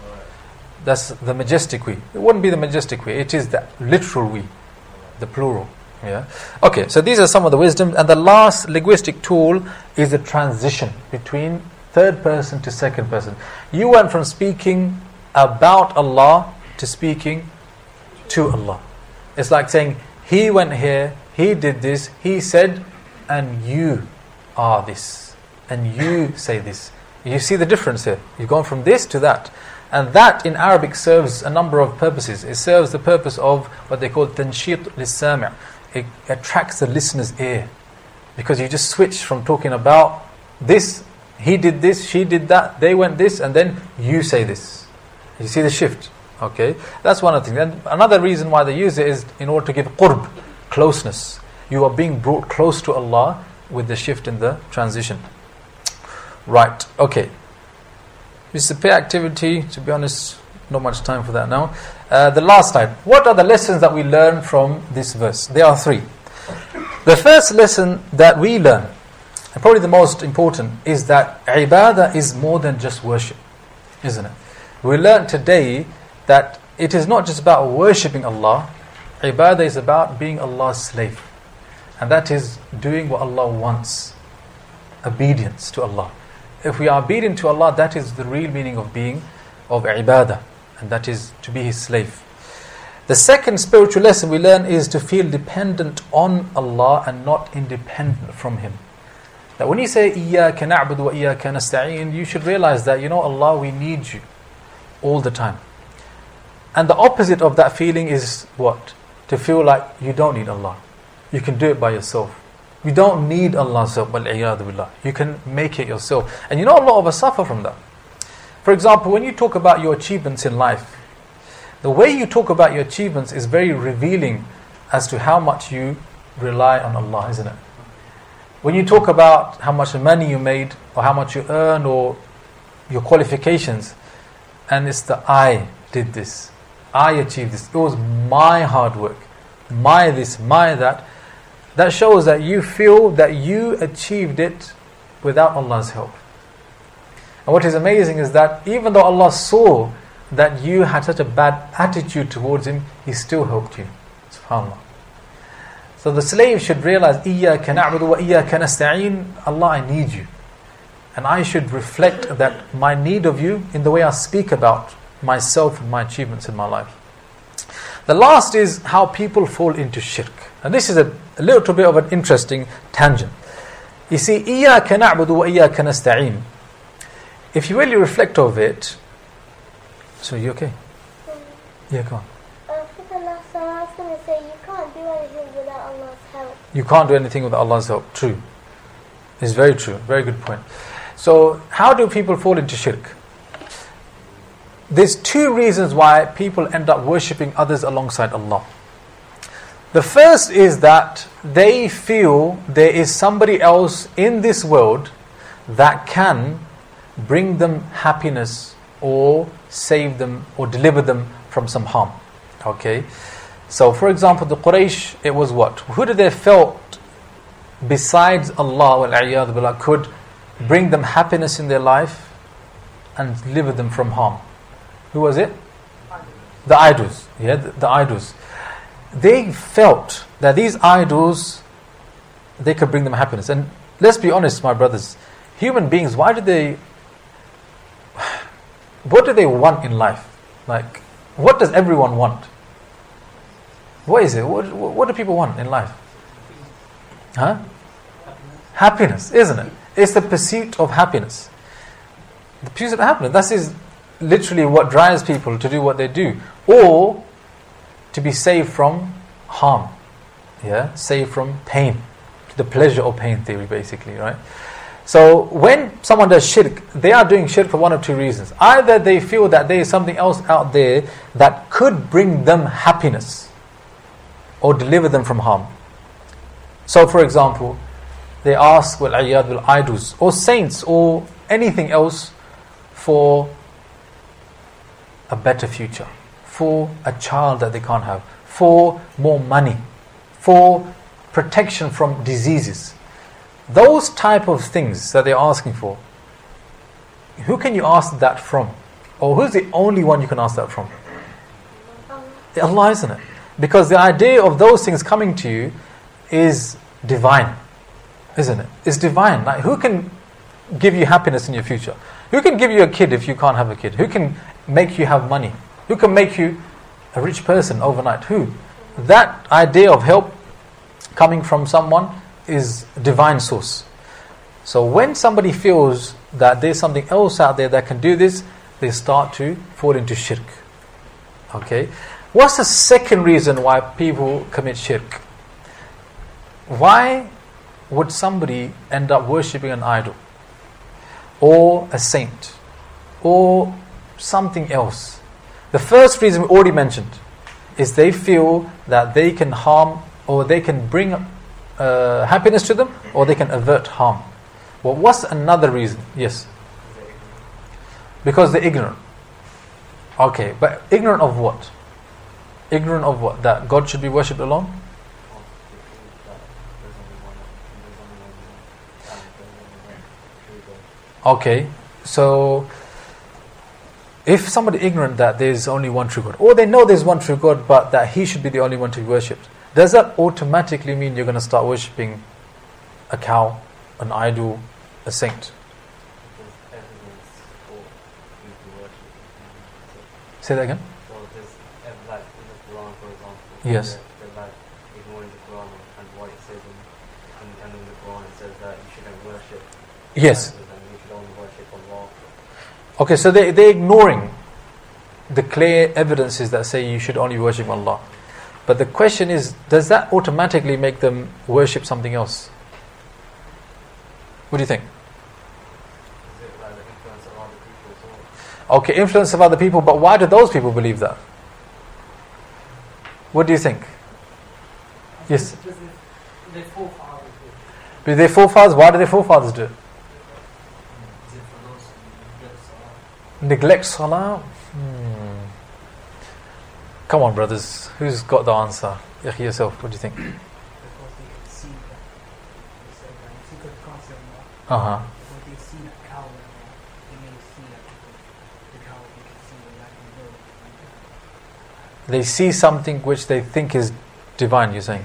That's the majestic we. It wouldn't be the majestic we. It is the literal we, the plural. Yeah. Okay. So these are some of the wisdoms, and the last linguistic tool is the transition between third person to second person. You went from speaking about Allah to speaking to Allah. It's like saying He went here, He did this, He said, and you are this, and you say this. You see the difference here. You've gone from this to that. And that in Arabic serves a number of purposes. It serves the purpose of what they call tanshit lis-sami'. It attracts the listener's ear. Because you just switch from talking about this, he did this, she did that, they went this, and then you say this. You see the shift. Okay? That's one of the things. And another reason why they use it is in order to give qurb, closeness. You are being brought close to Allah with the shift in the transition. Right. Okay. This is a pair activity. To be honest, not much time for that now. Uh, the last slide. What are the lessons that we learn from this verse? There are three. The first lesson that we learn, and probably the most important, is that ibadah is more than just worship, isn't it? We learned today that it is not just about worshipping Allah. Ibadah is about being Allah's slave, and that is doing what Allah wants, obedience to Allah. If we are obedient to Allah, that is the real meaning of being, of ibadah, and that is to be His slave. The second spiritual lesson we learn is to feel dependent on Allah and not independent from Him. That when you say إِيَّاكَ نَعْبُدُ وَإِيَّاكَ نَسْتَعِينُ, you should realize that, you know, Allah, we need you all the time. And the opposite of that feeling is what? To feel like you don't need Allah. You can do it by yourself. You don't need Allah's help, billah. You can make it yourself. And you know, a lot of us suffer from that. For example, when you talk about your achievements in life, the way you talk about your achievements is very revealing as to how much you rely on Allah, isn't it? When you talk about how much money you made, or how much you earn, or your qualifications, and it's the I did this, I achieved this, it was my hard work, my this, my that. That shows that you feel that you achieved it without Allah's help. And what is amazing is that even though Allah saw that you had such a bad attitude towards Him, He still helped you. SubhanAllah. So the slave should realize, إِيَّاكَ نَعْبُدُ وَإِيَّاكَ نَسْتَعِينُ, Allah, I need you. And I should reflect that my need of you in the way I speak about myself and my achievements in my life. The last is how people fall into shirk. And this is a, a little bit of an interesting tangent. You see, إِيَّاكَ نَعْبُدُ وَإِيَّاكَ نَسْتَعِينُ. If you really reflect over it, so you okay? Yeah, go on. Uh, for the last one, I was going to say, you can't do anything without Allah's help. You can't do anything without Allah's help. True. It's very true. Very good point. So, how do people fall into shirk? There's two reasons why people end up worshipping others alongside Allah. The first is that they feel there is somebody else in this world that can bring them happiness or save them or deliver them from some harm. Okay? So for example, the Quraysh, it was what? Who did they felt besides Allah wal-'iyadhu billah could bring them happiness in their life and deliver them from harm? Who was it? The idols. Yeah, the, the idols. They felt that these idols, they could bring them happiness. And let's be honest, my brothers, human beings, why do they, what do they want in life? Like, what does everyone want? What is it? What, what do people want in life? Huh? Happiness, isn't it? It's the pursuit of happiness. The pursuit of happiness. That is literally what drives people to do what they do. Or to be saved from harm. Yeah, saved from pain, the pleasure or pain theory, basically, right? So when someone does shirk, they are doing shirk for one of two reasons. Either they feel that there is something else out there that could bring them happiness or deliver them from harm. So for example, they ask, well, ayad bil idols or saints or anything else for a better future, for a child that they can't have, for more money, for protection from diseases. Those type of things that they're asking for, who can you ask that from? Or who's the only one you can ask that from? Allah, isn't it? Because the idea of those things coming to you is divine, isn't it? It's divine. Like, who can give you happiness in your future? Who can give you a kid if you can't have a kid? Who can make you have money? Who can make you a rich person overnight? Who? That idea of help coming from someone is divine source. So when somebody feels that there's something else out there that can do this, they start to fall into shirk. Okay? What's the second reason why people commit shirk? Why would somebody end up worshipping an idol or a saint or something else? The first reason we already mentioned is they feel that they can harm or they can bring uh, happiness to them or they can avert harm. Well, what's another reason? Yes. Because they're ignorant. Okay, but ignorant of what? Ignorant of what? That God should be worshipped alone? Okay, so if somebody ignorant that there's only one true God, or they know there's one true God but that He should be the only one to be worshipped, does that automatically mean you're going to start worshipping a cow, an idol, a saint? Say that again? So there's, like in the Quran, for example, yes. They're, they're like ignoring the Quran and what it says, in, and, and in the Quran it says that you shouldn't worship. Yes. You should only worship Allah. Okay, so they, they're ignoring the clear evidences that say you should only worship Allah. But the question is, does that automatically make them worship something else? What do you think? Is it like the influence of other people as well? Okay, influence of other people, but why do those people believe that? What do you think? Yes? Because their forefathers did. But their forefathers, why do their forefathers do it? Neglect salah? Hmm. Come on, brothers. Who's got the answer? Yakhi, yourself, what do you think? Because they could see that. They said that if you could concept that. Uh-huh. Because they see that cow and they may see that the cow, they can see the lack of bird. They see something which they think is divine, you're saying?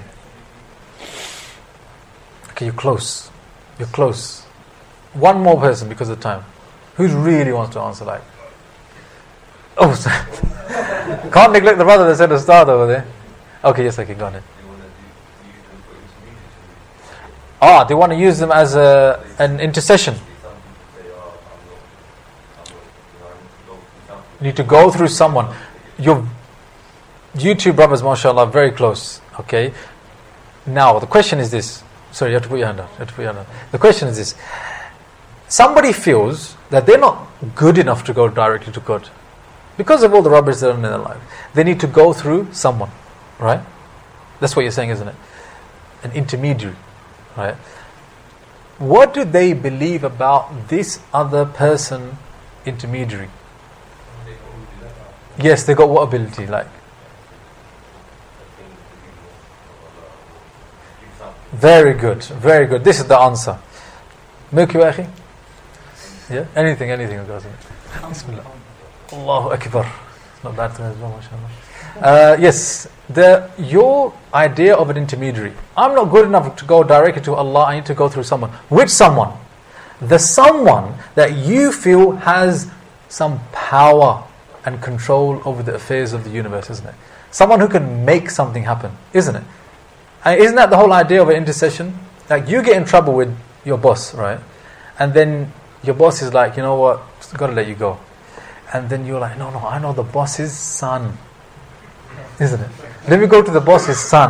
Okay, you're close. You're close. One more person because of time. Who really wants to answer like? Oh, sorry. Can't neglect the brother that said a start over there. Okay, yes, I can go on it. Ah, they want to use them as a an intercession. You need to go through someone. Your you two brothers, mashallah, very close. Okay. Now the question is this. Sorry, you have to put your hand up. You have to put your hand up. The question is this. Somebody feels that they're not good enough to go directly to God because of all the rubbish they've done in their life. They need to go through someone, right? That's what you're saying, isn't it? An intermediary, right? What do they believe about this other person, intermediary? Yes, they got what ability, like? Very good, very good. This is the answer. Milky Way. Yeah, anything, anything goes in. Bismillah. Allahu Akbar. Not bad thing as well, mashallah. Uh, yes, the your idea of an intermediary. I'm not good enough to go directly to Allah. I need to go through someone. Which someone? The someone that you feel has some power and control over the affairs of the universe, isn't it? Someone who can make something happen, isn't it? And isn't that the whole idea of an intercession? Like you get in trouble with your boss, right? And then your boss is like, you know what, I've got to let you go. And then you're like, no, no, I know the boss's son, isn't it? Let me go to the boss's son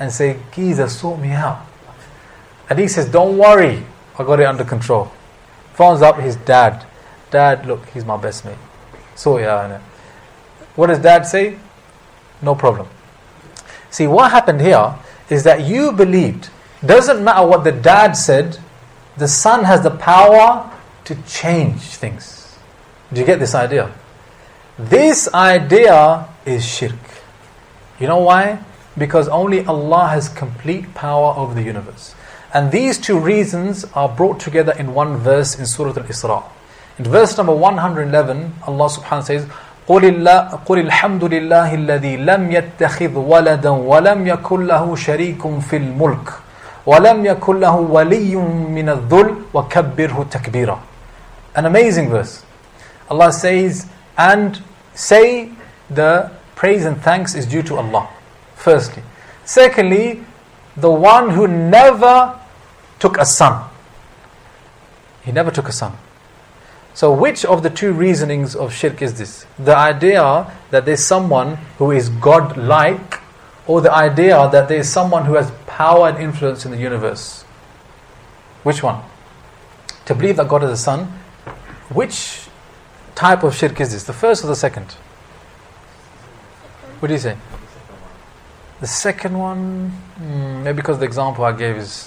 and say, Geezer, sort me out. And he says, don't worry, I got it under control. Phones up his dad. Dad, look, he's my best mate. Sort it out, innit? What does dad say? No problem. See, what happened here is that you believed, doesn't matter what the dad said, the son has the power to change things. Do you get this idea? This idea is shirk. You know why? Because only Allah has complete power over the universe. And these two reasons are brought together in one verse in Surah Al-Isra. In verse number one hundred eleven, Allah subhanahu wa ta'ala says, قُلِ الْحَمْدُ لِلَّهِ الَّذِي لَمْ يَتَّخِذْ وَلَدًا وَلَمْ يَكُنْ لَهُ شَرِيكٌ فِي الْمُلْكِ وَلَمْ يَكُنْ لَهُ وَلِيٌّ مِّنَ الذُّلِّ وَكَبِّرْهُ تَكْبِيرًا. An amazing verse. Allah says, and say the praise and thanks is due to Allah. Firstly. Secondly, the one who never took a son. He never took a son. So which of the two reasonings of shirk is this? The idea that there's someone who is God-like, or the idea that there is someone who has power and influence in the universe? Which one? To believe that God is a son, which type of shirk is this? The first or the second? What do you say? The second one, hmm, maybe because the example I gave is,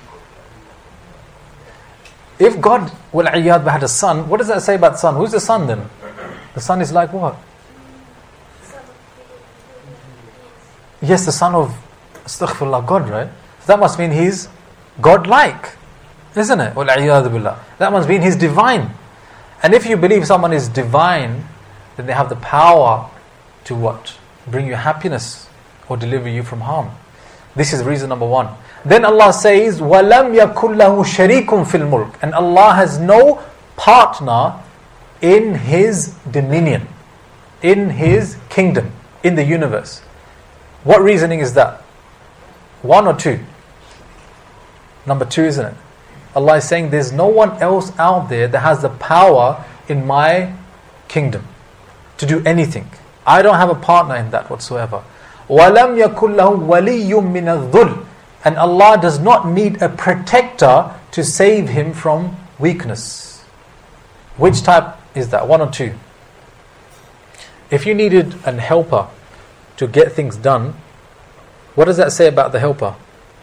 if God will iyad had a son, what does that say about son? Who's the son then? The son is like what? Yes, the son of astaghfirullah, God, right? So that must mean he's God-like, isn't it? Wal iyad billah. That must mean he's divine. And if you believe someone is divine, then they have the power to what? Bring you happiness or deliver you from harm. This is reason number one. Then Allah says, وَلَمْ يَكُنْ لَهُ شَرِيكٌ فِي الْمُلْكِ. And Allah has no partner in His dominion, in His kingdom, in the universe. What reasoning is that? One or two? Number two, isn't it? Allah is saying there's no one else out there that has the power in my kingdom to do anything. I don't have a partner in that whatsoever. وَلَمْ يَكُنْ لَهُ وَلِيٌّ مِّنَ الذُّلِّ. And Allah does not need a protector to save him from weakness. Which type is that? One or two? If you needed an helper to get things done, what does that say about the helper?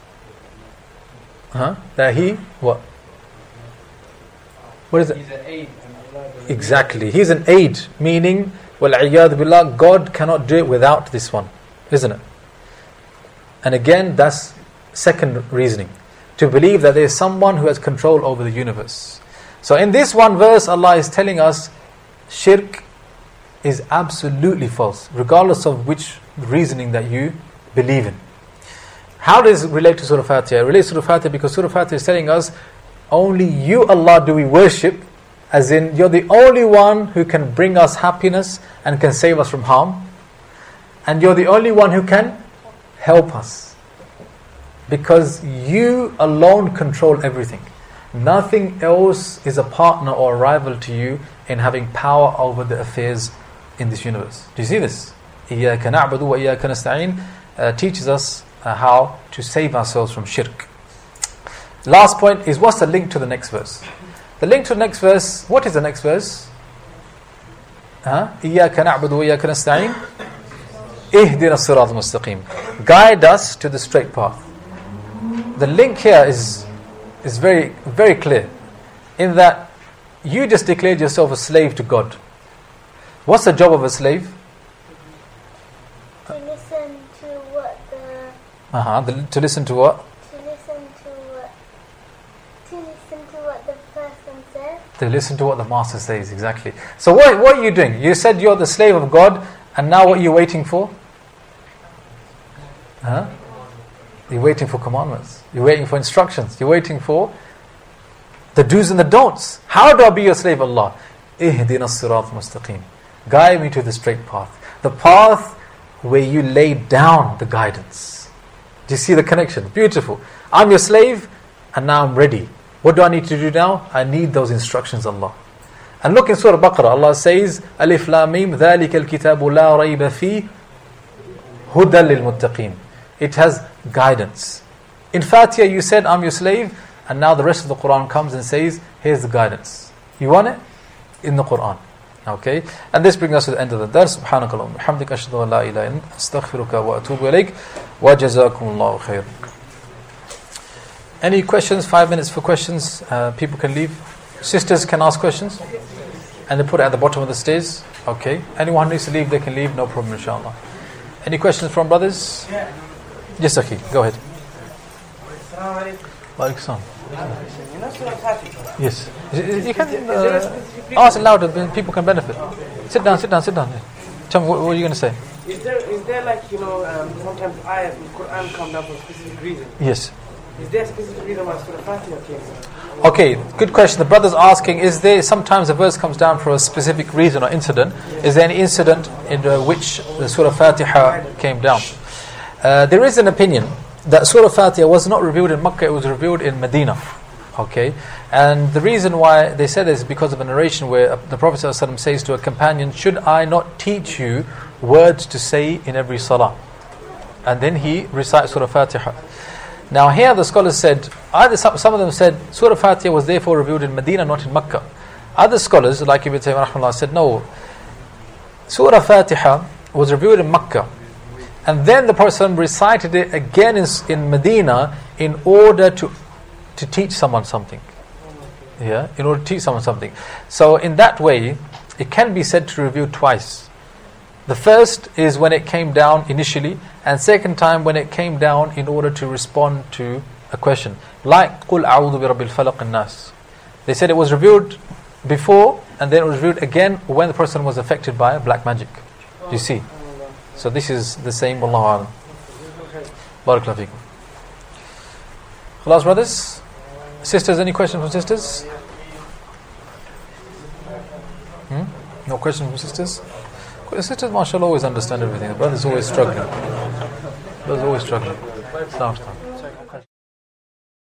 Huh? That he, what? What is it? He's an aid. Exactly. He's an aid, meaning, وَالْعِيَاذُ بِاللَّهِ, God cannot do it without this one, isn't it? And again, that's second reasoning. To believe that there is someone who has control over the universe. So in this one verse, Allah is telling us, shirk is absolutely false, regardless of which reasoning that you believe in. How does it relate to Surah Fatiha? It relates to Surah Fatiha because Surah Fatiha is telling us, only you, Allah, do we worship, as in, you're the only one who can bring us happiness and can save us from harm. And you're the only one who can help us. Because you alone control everything. Nothing else is a partner or a rival to you in having power over the affairs in this universe. Do you see this? إِيَّاكَ نَعْبُدُ وَإِيَّاكَ نَسْتَعِينَ uh, teaches us uh, how to save ourselves from shirk. Last point is, what's the link to the next verse? The link to the next verse, what is the next verse? Huh? إِيَّاكَ نَعْبُدُ وَإِيَّاكَ نَسْتَعِينَ اهْدِنَا الصِّرَاطَ الْمُسْتَقِيمَ. Guide us to the straight path. The link here is is very very clear, in that you just declared yourself a slave to God. What's the job of a slave? To listen to what the Uh-huh. The, to listen to what? to listen to what to listen to what the person says. To listen to what the master says, exactly. So what what are you doing? You said you're the slave of God, and now what are you waiting for? Huh? You're waiting for commandments. You're waiting for instructions. You're waiting for the do's and the don'ts. How do I be your slave, Allah? Ihdina as-sirat mustaqim. Guide me to the straight path. The path where you lay down the guidance. Do you see the connection? Beautiful. I'm your slave, and now I'm ready. What do I need to do now? I need those instructions, Allah. And look in Surah Baqarah, Allah says, Alif Lam Mim, ذَلِكَ الْكِتَابُ لَا رَيْبَ فِيهِ هُدًى لِلْمُتَّقِينَ. It has guidance. In Fatiha you said, I'm your slave, and now the rest of the Quran comes and says, here's the guidance. You want it? In the Quran. Okay? And this brings us to the end of the dars. Subhanakallah. Hamdika ashhadu an la ilaha illa anta astaghfiruka wa atubu ilayk. Wa jazakumullahu khair. Any questions? Five minutes for questions. Uh, people can leave. Sisters can ask questions. And they put it at the bottom of the stairs. Okay. Anyone who needs to leave, they can leave. No problem, inshallah. Any questions from brothers? Yeah. Yes, Akhi. Go ahead. Assalamu Walaikum. You know Surah Fatiha? Yes. You can uh, ask louder, then people can benefit. Sit down, sit down, sit down. Tell me, what, what are you going to say? Is there, is there like, you know, um, sometimes ayahs in the Quran come down for a specific reason? Yes. Is there a specific reason why Surah Fatiha came down? Okay, good question. The brother's asking, is there sometimes a verse comes down for a specific reason or incident? Is there any incident in uh, which the Surah Fatiha came down? Uh, there is an opinion that Surah Fatiha was not revealed in Makkah, it was revealed in Medina. Okay, and the reason why they said this is because of a narration where the Prophet ﷺ says to a companion, should I not teach you words to say in every salah? And then he recites Surah Fatiha. Now here the scholars said, either some, some of them said Surah Fatiha was therefore revealed in Medina, not in Makkah. Other scholars, like Ibn Taymiyyah rahimahullah, said no, Surah Fatiha was revealed in Makkah, and then the Prophet ﷺ recited it again in, in Medina in order to to teach someone something. Yeah, in order to teach someone something. So in that way, it can be said to reveal twice. The first is when it came down initially, and second time when it came down in order to respond to a question. Like قُلْ أَعُوذُ بِرَبِّ الْفَلَقِ النَّاسِ. They said it was revealed before, and then it was revealed again when the person was affected by black magic. Do you see? So this is the same. Wallahu a'lam. Barakallahu feekum. Khalas, brothers? Sisters, any questions from sisters? Hmm? No questions from sisters? Sisters, mashallah, always understand everything. The brothers always struggling. Brothers always struggling. Stop, stop.